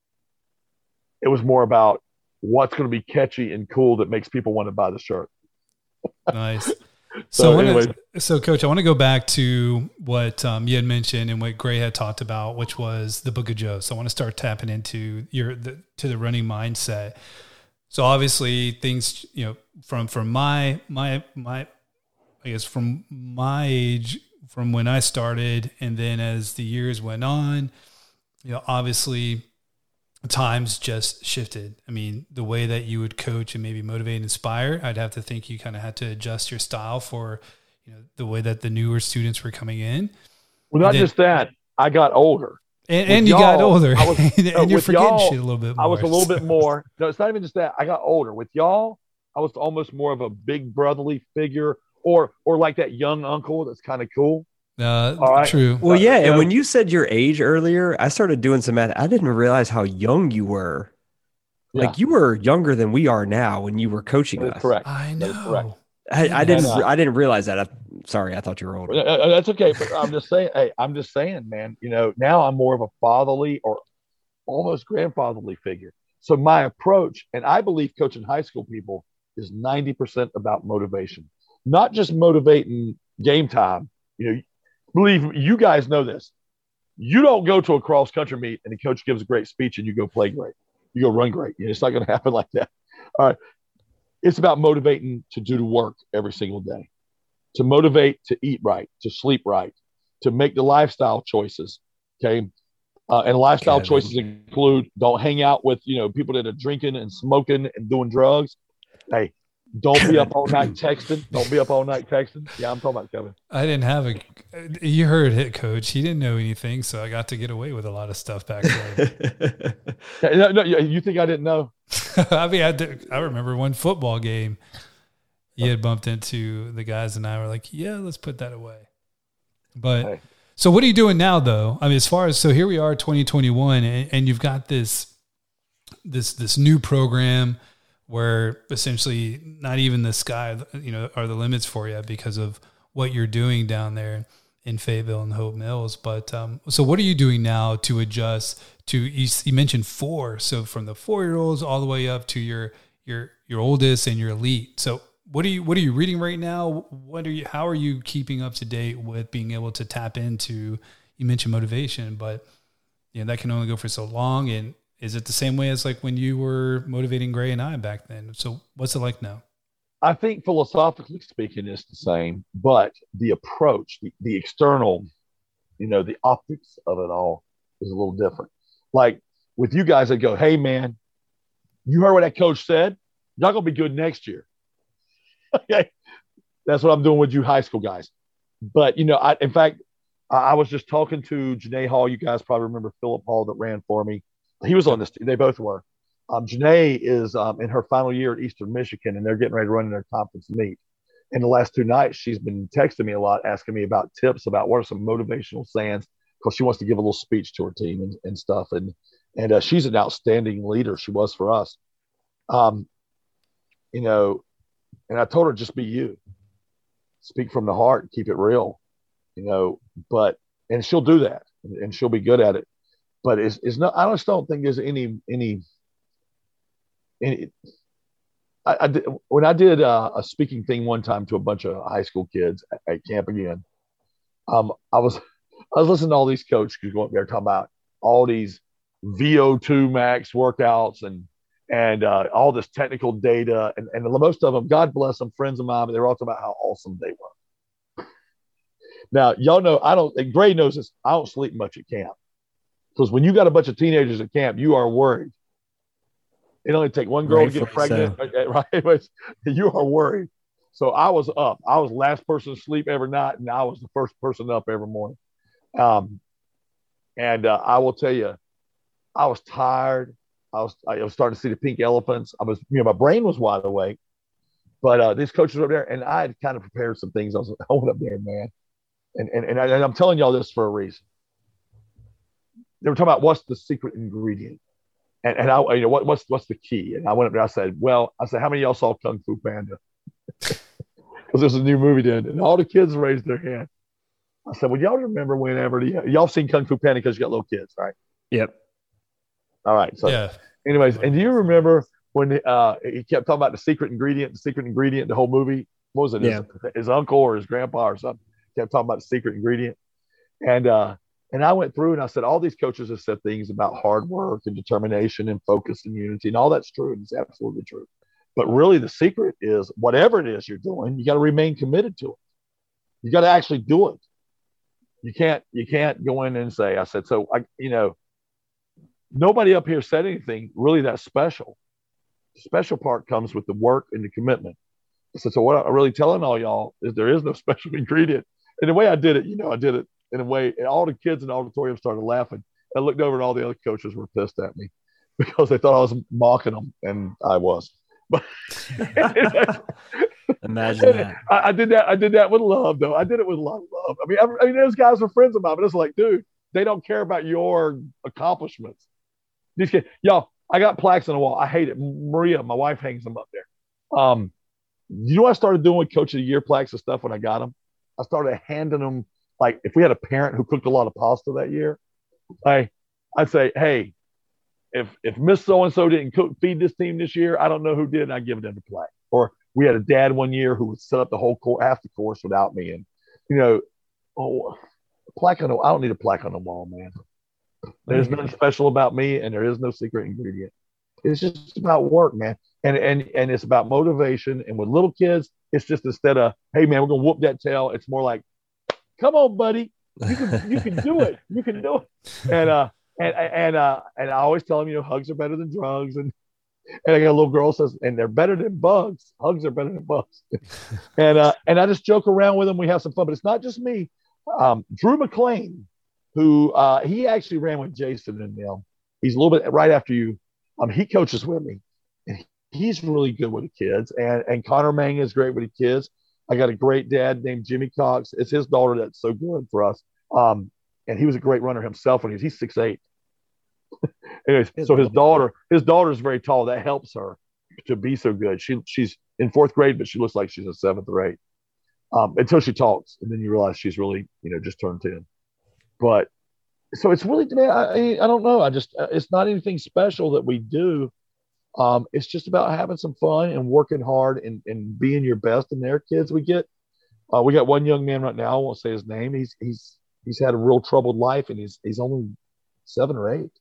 it was more about what's going to be catchy and cool that makes people want to buy the shirt. Nice. So, So, I anyway, wanna, so Coach, I want to go back to what um, you had mentioned and what Gray had talked about, which was the Book of Joe. So I want to start tapping into your the, to the running mindset. So obviously, things you know from from my my my I guess from my age, from when I started, and then as the years went on, you know, obviously times just shifted. I mean, the way that you would coach and maybe motivate and inspire, I'd have to think you kind of had to adjust your style for, you know, the way that the newer students were coming in. well, not then- just that, I got older. And, With and you got y'all, older, I was- and no, you're with forgetting y'all, shit a little bit more. I was a little so- bit more. No, it's not even just that. I got older. With y'all, I was almost more of a big brotherly figure, or or like that young uncle that's kind of cool. Uh, All right. True. Well, yeah. You And know- when you said your age earlier, I started doing some math. I didn't realize how young you were. Yeah. Like you were younger than we are now when you were coaching That is us. correct. I That is correct. know. I, I didn't. And, uh, I didn't realize that. I, sorry, I thought you were Uh, older. uh, That's okay, but I'm just saying. Hey, I'm just saying, man. You know, now I'm more of a fatherly or almost grandfatherly figure. So my approach, and I believe coaching high school people, is ninety percent about motivation, not just motivating game time. You know, believe me, you guys know this. You don't go to a cross country meet and the coach gives a great speech and you go play great. You go run great. You know, it's not going to happen like that. All right. It's about motivating to do the work every single day, to motivate to eat right, to sleep right, to make the lifestyle choices. Okay. Uh, and lifestyle Kevin. choices include don't hang out with, you know, people that are drinking and smoking and doing drugs. Hey, don't be up all night texting. Don't be up all night texting. Yeah, I'm talking about Kevin. I didn't have a. You heard it, Coach. He didn't know anything, so I got to get away with a lot of stuff back then. No, no, you think I didn't know? I mean, I, did, I remember one football game. You had bumped into the guys, and I were like, "Yeah, let's put that away." But Hey. so, what are you doing now, though? I mean, as far as so here we are, twenty twenty-one, and, and you've got this this this new program where essentially not even the sky, you know, are the limits for you because of what you're doing down there in Fayetteville and Hope Mills. But um, so what are you doing now to adjust to, you, you mentioned four. So from the four-year-olds all the way up to your, your, your oldest and your elite. So what are you, what are you reading right now? What are you, how are you keeping up to date with being able to tap into, you mentioned motivation, but you know, that can only go for so long. And is it the same way as like when you were motivating Gray and I back then? So what's it like now? I think philosophically speaking, it's the same, but the approach, the, the external, you know, the optics of it all is a little different. Like with you guys that go, hey, man, you heard what that coach said? Y'all going to be good next year. Okay. That's what I'm doing with you high school guys. But, you know, I, in fact, I, I was just talking to Janae Hall. You guys probably remember Philip Hall that ran for me. He was on this team. They both were. Um, Janae is um, in her final year at Eastern Michigan, and they're getting ready to run their conference meet. And the last two nights, she's been texting me a lot, asking me about tips about what are some motivational sayings, because she wants to give a little speech to her team and, and stuff. And and uh, she's an outstanding leader. She was for us. Um, you know, and I told her, just be you. Speak from the heart, keep it real. You know, but and she'll do that, and, and she'll be good at it. But it's, it's not. I just don't think there's any any. any I, I did, when I did uh, a speaking thing one time to a bunch of high school kids at, at camp again, um, I was I was listening to all these coaches going up there talking about all these V O two max workouts and and uh, all this technical data, and and most of them, God bless them, friends of mine, but they were all talking about how awesome they were. Now, y'all know I don't. And Gray knows this. I don't sleep much at camp. Because when you got a bunch of teenagers at camp, you are worried. It only take one girl to get pregnant, so. Right? You are worried. So I was up. I was last person to sleep every night, and I was the first person up every morning. Um, and uh, I will tell you, I was tired. I was I was starting to see the pink elephants. I was, you know, my brain was wide awake. But uh, these coaches were up there, and I had kind of prepared some things. I was I went up there, man, and and and, I, and I'm telling y'all this for a reason. They were talking about what's the secret ingredient, and and I, you know, what what's what's the key? And I went up there. I said, well, I said, how many of y'all saw Kung Fu Panda? because there's a new movie doing, and all the kids raised their hand. I said, well, y'all remember whenever the, y'all seen Kung Fu Panda because you got little kids, right? Yep. All right. So, Yeah. anyways, and do you remember when uh, he kept talking about the secret ingredient, the secret ingredient, the whole movie? What was it? Yeah. His, his uncle or his grandpa or something kept talking about the secret ingredient. And uh, and I went through and I said, all these coaches have said things about hard work and determination and focus and unity, and all that's true. And it's absolutely true. But really, the secret is whatever it is you're doing, you got to remain committed to it. You got to actually do it. You can't you can't go in and say, I said, so I, you know, nobody up here said anything really that special. The special part comes with the work and the commitment. I said, so what I'm really telling all y'all is there is no special ingredient. And the way I did it, you know, I did it in a way, and all the kids in the auditorium started laughing. I looked over and all the other coaches were pissed at me because they thought I was mocking them, and I was. But Imagine that. I, I did that. I did that with love, though. I did it with a lot of love. I mean, I, I mean, those guys were friends of mine, but it's like, dude, they don't care about your accomplishments. These kids, y'all, I got plaques on the wall. I hate it. Maria, my wife, hangs them up there. Um, you know what I started doing with Coach of the Year plaques and stuff when I got them? I started handing them, like, if we had a parent who cooked a lot of pasta that year, I, I'd say, hey, if if Miss So-and-so didn't cook, feed this team this year, I don't know who did, and I'd give them the plaque. Or we had a dad one year who would set up the whole course, half the course without me. And, you know, oh, plaque on the, I don't need a plaque on the wall, man. There's nothing special about me, and there is no secret ingredient. It's just about work, man. And and and it's about motivation. And with little kids, it's just instead of, hey, man, we're going to whoop that tail, it's more like, come on, buddy. You can, you can do it. You can do it. And, uh, and, and, uh, and I always tell them, you know, hugs are better than drugs. And, and I got a little girl says, and they're better than bugs. Hugs are better than bugs. and, uh, and I just joke around with them. We have some fun, but it's not just me. Um, Drew McClain, who, uh, he actually ran with Jason and them. He's a little bit right after you. Um, he coaches with me, and he's really good with the kids. And, and Connor Mang is great with the kids. I got a great dad named Jimmy Cox. It's his daughter that's so good for us. Um, and he was a great runner himself when he was, he's six eight. Anyways, so his daughter, his daughter is very tall. That helps her to be so good. She she's in fourth grade, but she looks like she's in seventh or eighth. Um, until she talks, and then you realize she's really, you know, just turned ten. But so it's really, man, I, I don't know. I just, it's not anything special that we do. Um, it's just about having some fun and working hard and, and being your best. And their kids, we get, uh, we got one young man right now. I won't say his name. He's, he's, he's had a real troubled life, and he's, he's only seven or eight.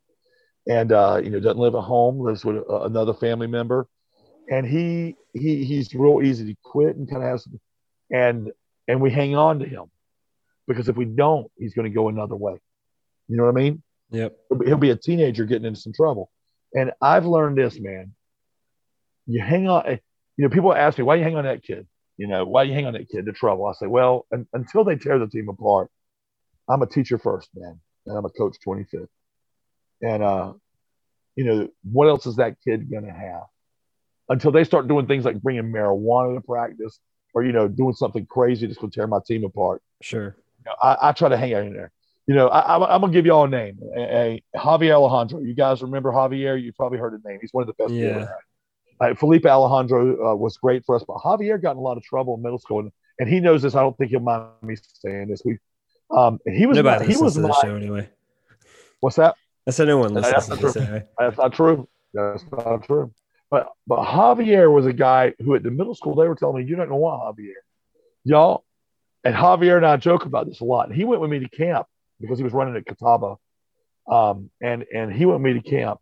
And, uh, you know, doesn't live at home, lives with a, another family member. And he, he, he's real easy to quit and kind of has, and, and we hang on to him, because if we don't, he's going to go another way. You know what I mean? Yep. He'll be a teenager getting into some trouble. And I've learned this, man. You hang on, you know, people ask me, why you hang on to that kid? You know, why you hang on to that kid to trouble? I say, well, un- until they tear the team apart, I'm a teacher first, man. And I'm a coach twenty-fifth. And, uh, you know, what else is that kid going to have? Until they start doing things like bringing marijuana to practice, or, you know, doing something crazy that's going to tear my team apart. Sure. You know, I, I try to hang out in there. You know, I, I, I'm going to give you all a name. A, a Javier Alejandro. You guys remember Javier? You probably heard his name. He's one of the best. Yeah. Uh, Felipe Alejandro uh, was great for us, but Javier got in a lot of trouble in middle school, and, and he knows this. I don't think he'll mind me saying this. We, um, he was. Nobody my, he listens was to the my, show anyway. What's that? I said no one listens That's to not this true. anyway. That's not true. That's not true. But but Javier was a guy who at the middle school they were telling me, you're not going to want Javier, y'all. And Javier and I joke about this a lot. And he went with me to camp because he was running at Catawba, um, and and he went with me to camp.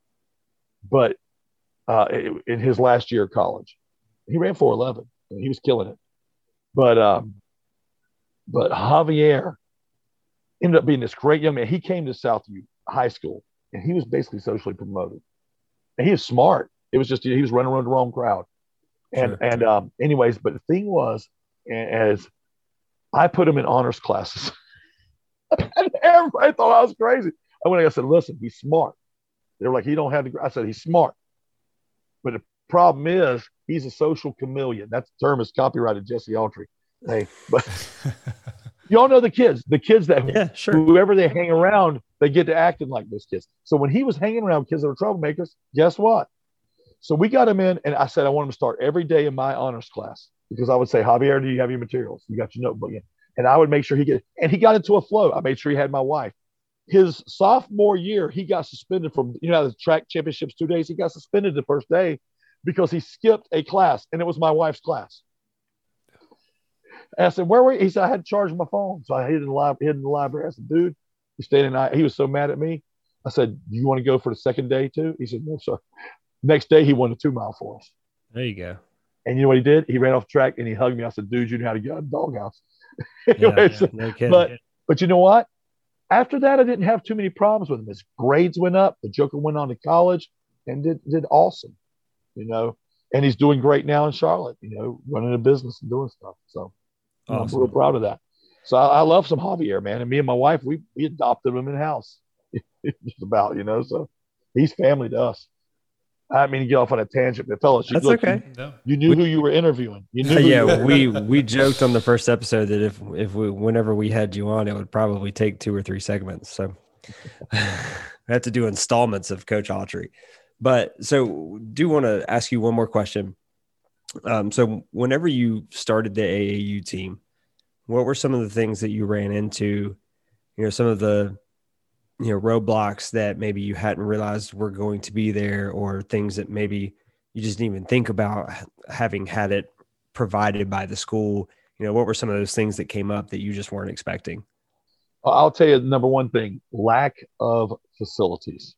But uh, in his last year of college, he ran four eleven, and he was killing it. But um, but Javier ended up being this great young man. He came to Southview High School, and he was basically socially promoted. And he was smart. It was just he was running around the wrong crowd. And Sure. and um, anyways, but the thing was, as I put him in honors classes, and everybody thought I was crazy. I went and I said, "Listen, he's smart." They were like, "He don't have the." I said, "He's smart," but the problem is he's a social chameleon. That term is copyrighted Jesse Autry. Hey, but y'all know the kids, the kids that Yeah, sure. whoever they hang around, they get to acting like those kids. So when he was hanging around kids that were troublemakers, guess what? So we got him in, and I said I want him to start every day in my honors class. because I would say, Javier, do you have your materials? You got your notebook? Yeah. And I would make sure he get, and he got into a flow. I made sure he had my wife. His sophomore year, he got suspended from, you know, the track championships two days. He got suspended the first day because he skipped a class, and it was my wife's class. And I said, where were you? He said, I had to charge my phone. So I hid in the, li- hid in the library. I said, dude, you stayed in night. He was so mad at me. I said, do you want to go for the second day too? He said, no, sir. Next day, he won a two mile for us. There you go. And you know what he did? He ran off track and he hugged me. I said, dude, you know how to get out of the doghouse. Yeah, yeah, no kidding. But, but you know what? After that, I didn't have too many problems with him. His grades went up. The Joker went on to college and did, did awesome, you know. And he's doing great now in Charlotte, you know, running a business and doing stuff. So awesome. I'm real proud of that. So I, I love some Javier, man. And me and my wife, we, we adopted him in house. Just about, you know. So he's family to us. I mean, to get off on a tangent, but fellas, you, that's look, okay. You, you knew who you were interviewing. You knew. Yeah, we we joked on the first episode that if if we whenever we had you on, it would probably take two or three segments. So we have to do installments of Coach Autry. But so, do want to ask you one more question. Um, so whenever you started the A A U team, what were some of the things that you ran into? You know, some of the you know, roadblocks that maybe you hadn't realized were going to be there, or things that maybe you just didn't even think about having had it provided by the school? You know, what were some of those things that came up that you just weren't expecting? I'll tell you, number one thing, lack of facilities.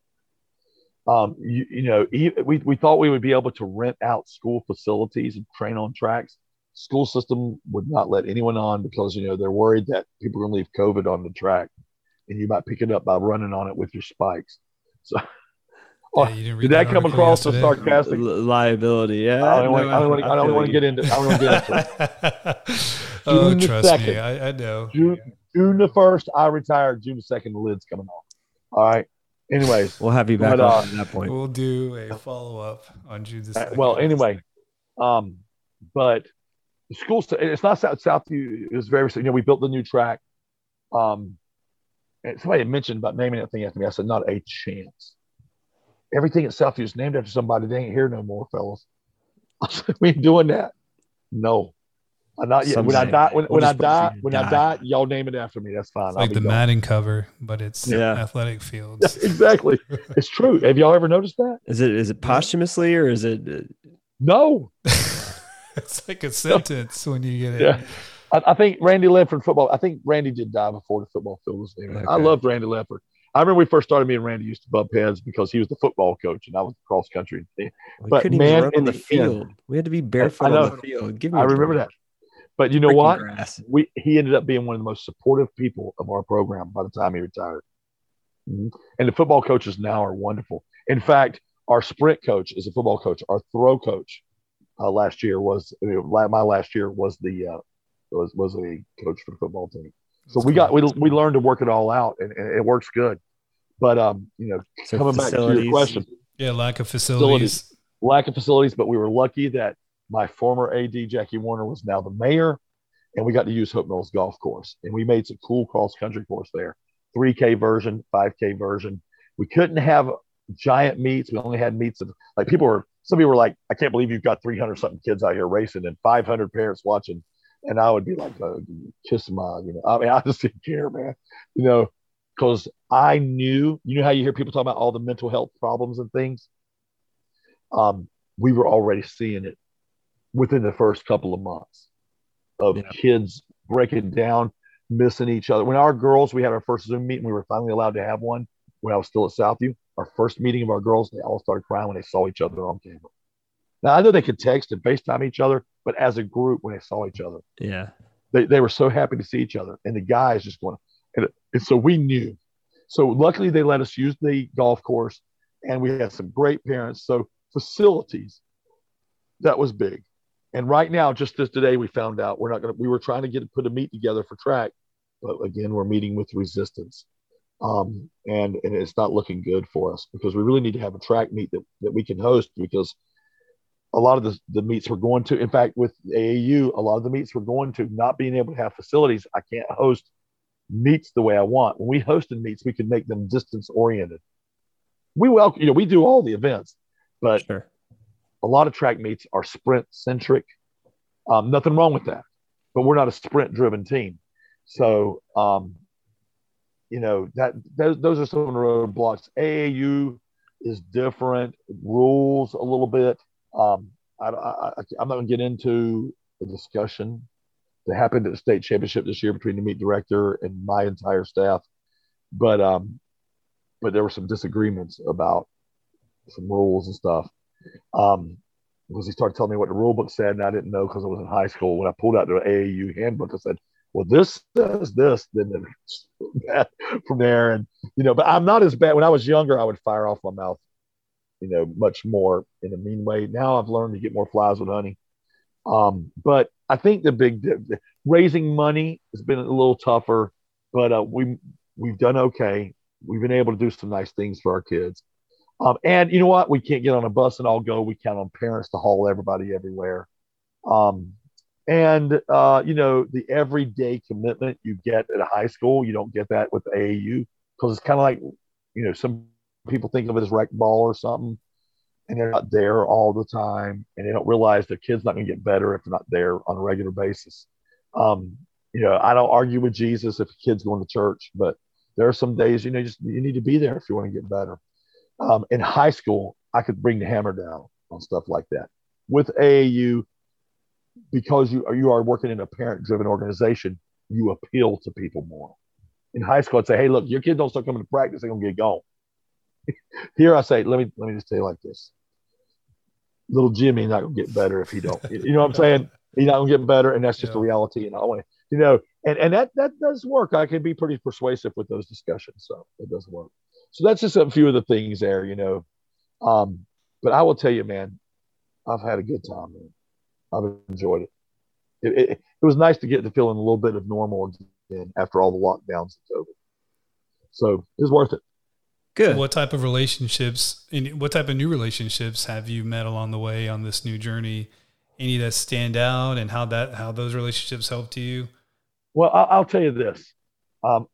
Um, you, you know, we, we thought we would be able to rent out school facilities and train on tracks. School system would not let anyone on because, you know, they're worried that people are going to leave COVID on the track. And you might pick it up by running on it with your spikes. So, yeah, did that, that come across as sarcastic? L- liability, yeah. I don't no, want, I don't want to get into. I don't want to get into it. Oh, trust second, me, I, I know. June, June the first, I retired. June the second, the lid's coming off. All right. Anyways, we'll have you back but, uh, on at that point. We'll do a follow up on June the second. Well, anyway, um, but the school. It's not South Southview. It was very. You know, we built the new track. Um. And somebody had mentioned about naming that thing after me. I said, not a chance. Everything at Southview is named after somebody. They ain't here no more, fellas. I said, we ain't doing that. No. I'm not yet. When I die, when, we'll when I die, when die. I die, y'all name it after me. That's fine. It's like the gone. Madden cover, but it's yeah. athletic fields. Yeah, exactly. It's true. Have y'all ever noticed that? Is it is it posthumously or is it? No. It's like a sentence no. when you get it. Yeah. I think Randy Ledford football. I think Randy did die before the football field was there. Okay. I loved Randy Ledford. I remember we first started. Me and Randy used to bump heads because he was the football coach and I was the cross country. We but man, in the, the field, end, we had to be barefoot on the field. Give me I remember break. that. But you know Freaking what? Grass. We he ended up being one of the most supportive people of our program by the time he retired. Mm-hmm. And the football coaches now are wonderful. In fact, our sprint coach is a football coach. Our throw coach uh, last year was my last year was the. Uh, Was, was a coach for the football team. So That's we got, we, we learned to work it all out and, and it works good. But, um, you know, so coming back to your question. Yeah. Lack of facilities. facilities. Lack of facilities. But we were lucky that my former A D, Jackie Warner, was now the mayor and we got to use Hope Mills Golf Course. And we made some cool cross country course there. three K version, five K version. We couldn't have giant meets. We only had meets of like people were, some people were like, I can't believe you've got three hundred something kids out here racing and five hundred parents watching. And I would be like, uh, kiss my, you know, I mean, I just didn't care, man, you know, because I knew, you know how you hear people talk about all the mental health problems and things? Um, we were already seeing it within the first couple of months of yeah. kids breaking down, missing each other. When our girls, we had our first Zoom meeting, we were finally allowed to have one when I was still at Southview. Our first meeting of our girls, they all started crying when they saw each other on camera. Now, I know they could text and FaceTime each other, but as a group, when they saw each other, yeah, they, they were so happy to see each other. And the guys just going, and, and so we knew. So luckily, they let us use the golf course, and we had some great parents. So facilities, that was big. And right now, just this today, we found out we're not going to, we were trying to get put a meet together for track, but again, we're meeting with resistance. Um, and, and it's not looking good for us because we really need to have a track meet that, that we can host because a lot of the, the meets we're going to, in fact, with A A U, a lot of the meets we're going to, not being able to have facilities, I can't host meets the way I want. When we hosted meets, we can make them distance oriented. We welcome, you know, we do all the events, but sure. a lot of track meets are sprint centric Um, nothing wrong with that, but we're not a sprint driven team. So, um, you know, that those, those are some of the roadblocks. A A U is different, rules a little bit. Um, I, I, I'm not going to get into the discussion that happened at the state championship this year between the meet director and my entire staff, but um, but there were some disagreements about some rules and stuff. Um, because he started telling me what the rule book said, and I didn't know because I was in high school. When I pulled out the A A U handbook, I said, "Well, this says this." Then from there, and you know, but I'm not as bad. When I was younger, I would fire off my mouth, you know, much more in a mean way. Now I've learned to get more flies with honey. Um, but I think the big the, raising money has been a little tougher, but uh, we we've done okay. We've been able to do some nice things for our kids. Um, and you know what? We can't get on a bus and all go. We count on parents to haul everybody everywhere. Um, and, uh, you know, the everyday commitment you get at a high school, you don't get that with A A U because it's kind of like, you know, some people think of it as rec ball or something, and they're not there all the time. And they don't realize their kid's not going to get better if they're not there on a regular basis. Um, you know, I don't argue with Jesus if a kid's going to church, but there are some days, you know, just you need to be there if you want to get better. Um, in high school, I could bring the hammer down on stuff like that. With A A U, because you are, you are working in a parent-driven organization, you appeal to people more. In high school, I'd say, "Hey, look, your kids don't start coming to practice; they're gonna get gone." Here, I say, "Let me let me just tell you like this: little Jimmy's not gonna get better if he don't. You know what I'm saying? He's not gonna get better, and that's just yeah. a reality. And I want to, you know, and and that that does work. I can be pretty persuasive with those discussions, so it does work." So that's just a few of the things there, you know. Um, but I will tell you, man, I've had a good time, man. I've enjoyed it. It, it. it was nice to get to feeling a little bit of normal again after all the lockdowns and COVID. So it was worth it. Good. So what type of relationships, what type of new relationships have you met along the way on this new journey? Any that stand out, and how that how those relationships helped you? Well, I'll, I'll tell you this. Um,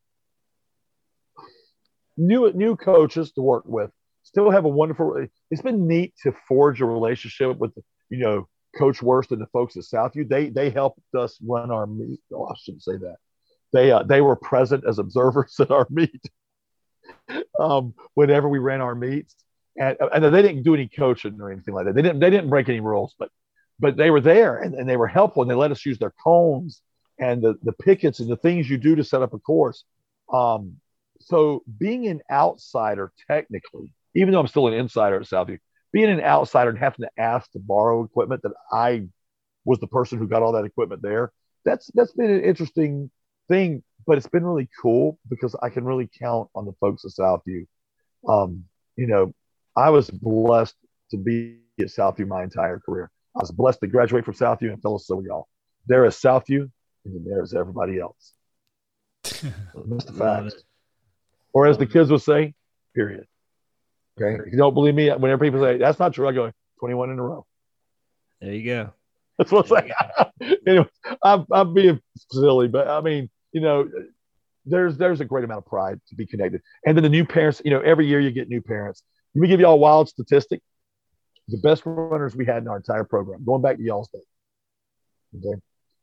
New new coaches to work with still have a wonderful. It's been neat to forge a relationship with, you know, Coach Worst and the folks at Southview. They they helped us run our meet. Oh, I shouldn't say that. They uh, they were present as observers at our meet um, whenever we ran our meets, and and they didn't do any coaching or anything like that. They didn't they didn't break any rules, but but they were there and, and they were helpful, and they let us use their cones and the the pickets and the things you do to set up a course. Um, So being an outsider, technically, even though I'm still an insider at Southview, being an outsider and having to ask to borrow equipment that I was the person who got all that equipment there, that's that's been an interesting thing. But it's been really cool because I can really count on the folks at Southview. Um, you know, I was blessed to be at Southview my entire career. I was blessed to graduate from Southview, and fellow so y'all. There is Southview, and then there's everybody else. That's the fact. Or as the kids will say, period. Okay. If you don't believe me, whenever people say that's not true, I go twenty-one in a row. There you go. That's what I'm saying. Anyway, I'm, I'm being silly, but I mean, you know, there's there's a great amount of pride to be connected. And then the new parents, you know, every year you get new parents. Let me give you all a wild statistic. The best runners we had in our entire program, going back to y'all's day. Okay.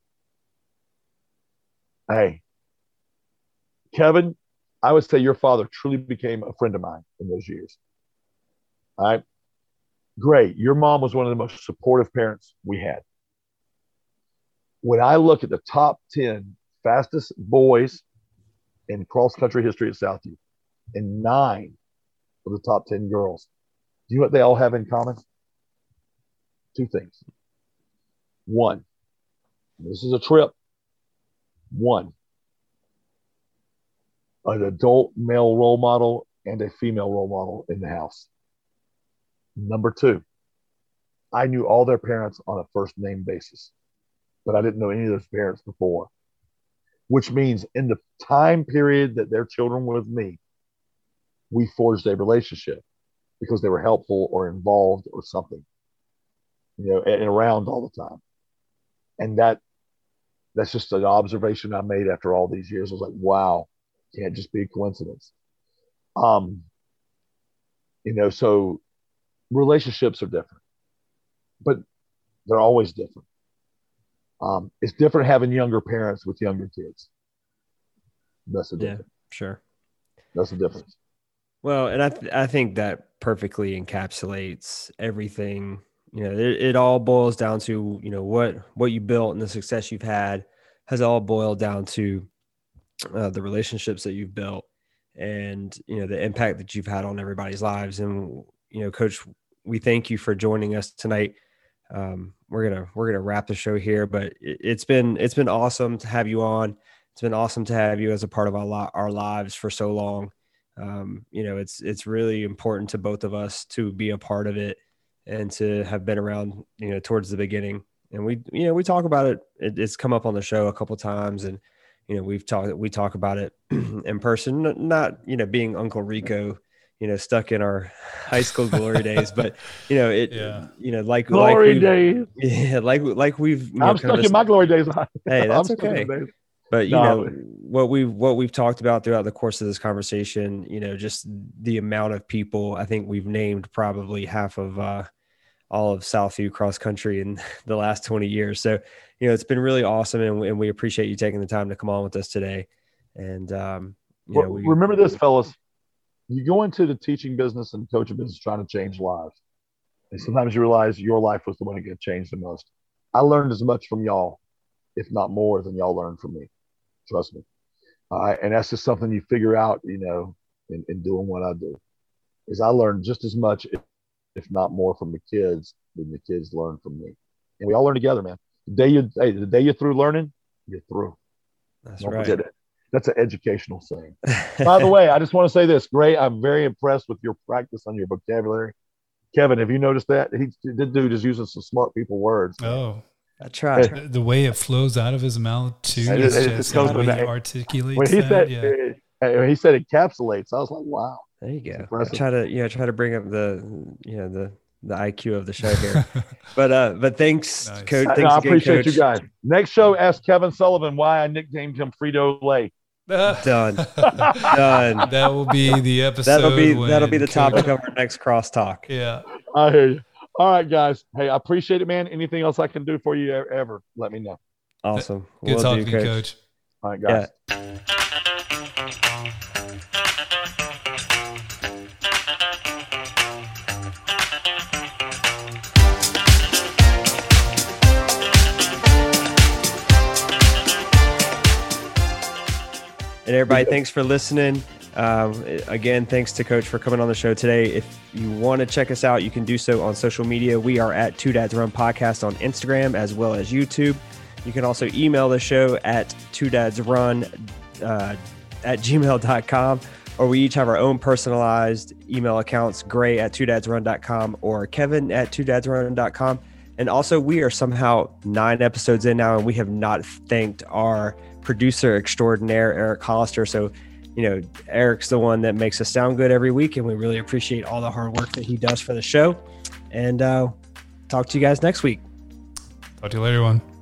Hey, Kevin, I would say your father truly became a friend of mine in those years. All right. Great. Your mom was one of the most supportive parents we had. When I look at the top ten fastest boys in cross-country history at Southview and nine of the top ten girls, do you know what they all have in common? Two things. One, this is a trip. One, an adult male role model and a female role model in the house. Number two, I knew all their parents on a first name basis, but I didn't know any of those parents before, which means in the time period that their children were with me, we forged a relationship because they were helpful or involved or something, you know, and around all the time. And that that's just an observation I made after all these years. I was like, wow, can't just be a coincidence. Um, you know, so relationships are different, but they're always different. Um, it's different having younger parents with younger kids. That's the Yeah, difference. sure. That's the difference. Well, and I th- I think that perfectly encapsulates everything. You know, it, it all boils down to, you know, what what you built and the success you've had has all boiled down to uh, the relationships that you've built and, you know, the impact that you've had on everybody's lives. And, you know, Coach, we thank you for joining us tonight. Um, we're gonna we're gonna wrap the show here, but it, it's been it's been awesome to have you on. It's been awesome to have you as a part of our li- our lives for so long. Um, you know, it's it's really important to both of us to be a part of it and to have been around, you know, towards the beginning. And we, you know, we talk about it. it it's come up on the show a couple of times, and you know, we've talked we talk about it in person. Not, you know, being Uncle Rico, you know, stuck in our high school glory days, but you know, it, Yeah. you know, like Glory like days. yeah, like like we've. You know, I'm kind stuck of in my glory days. Hey, that's I'm stuck in okay. the days. But, you No. know, what we've, what we've talked about throughout the course of this conversation, you know, just the amount of people, I think we've named probably half of uh, all of Southview cross country in the last twenty years. So, you know, it's been really awesome. And, and we appreciate you taking the time to come on with us today. And, um, you know, Well, we remember this, fellas. You go into the teaching business and coaching business trying to change lives. And sometimes you realize your life was the one that got changed the most. I learned as much from y'all, if not more, than y'all learned from me. Trust me. Uh, and that's just something you figure out, you know, in, in doing what I do. Is I learned just as much, if, if not more, from the kids than the kids learn from me. And we all learn together, man. The day you, hey, the day you're through learning, you're through. that's Don't right. forget it. That's an educational thing. By the way, I just want to say this. Great. I'm very impressed with your practice on your vocabulary. Kevin, have you noticed that? He, this dude is using some smart people words. Oh, I tried. the, the way it flows out of his mouth too. It- Is it- it just goes the way with he that. articulates When he that. said, Yeah. uh, when he said encapsulates, I was like, wow. There you go. I impressive. try to, you know, try to bring up the, you know, the, the I Q of the show here, but, uh, but thanks, Nice. Coach. I, Thanks I again, appreciate Coach. you guys. Next show, ask Kevin Sullivan why I nicknamed him Frito Lay. Done. Done. That will be the episode. That'll be, when that'll be the Coach- topic of our next crosstalk. Yeah. I hear you. All right, guys. Hey, I appreciate it, man. Anything else I can do for you e- ever, let me know. Awesome. Good Will talking do, to you, Coach. All right, guys. Yeah. And everybody, thanks for listening. Um, again, thanks to Coach for coming on the show today. If you want to check us out, you can do so on social media. We are at Two Dads Run Podcast on Instagram as well as YouTube. You can also email the show at two dads run uh, at gmail dot com, or we each have our own personalized email accounts, Gray at two dads run dot com or Kevin at two dads run dot com. And also, we are somehow nine episodes in now, and we have not thanked our producer extraordinaire, Eric Hollister. So, you know, Eric's the one that makes us sound good every week, and we really appreciate all the hard work that he does for the show. And uh, talk to you guys next week. Talk to you later, everyone.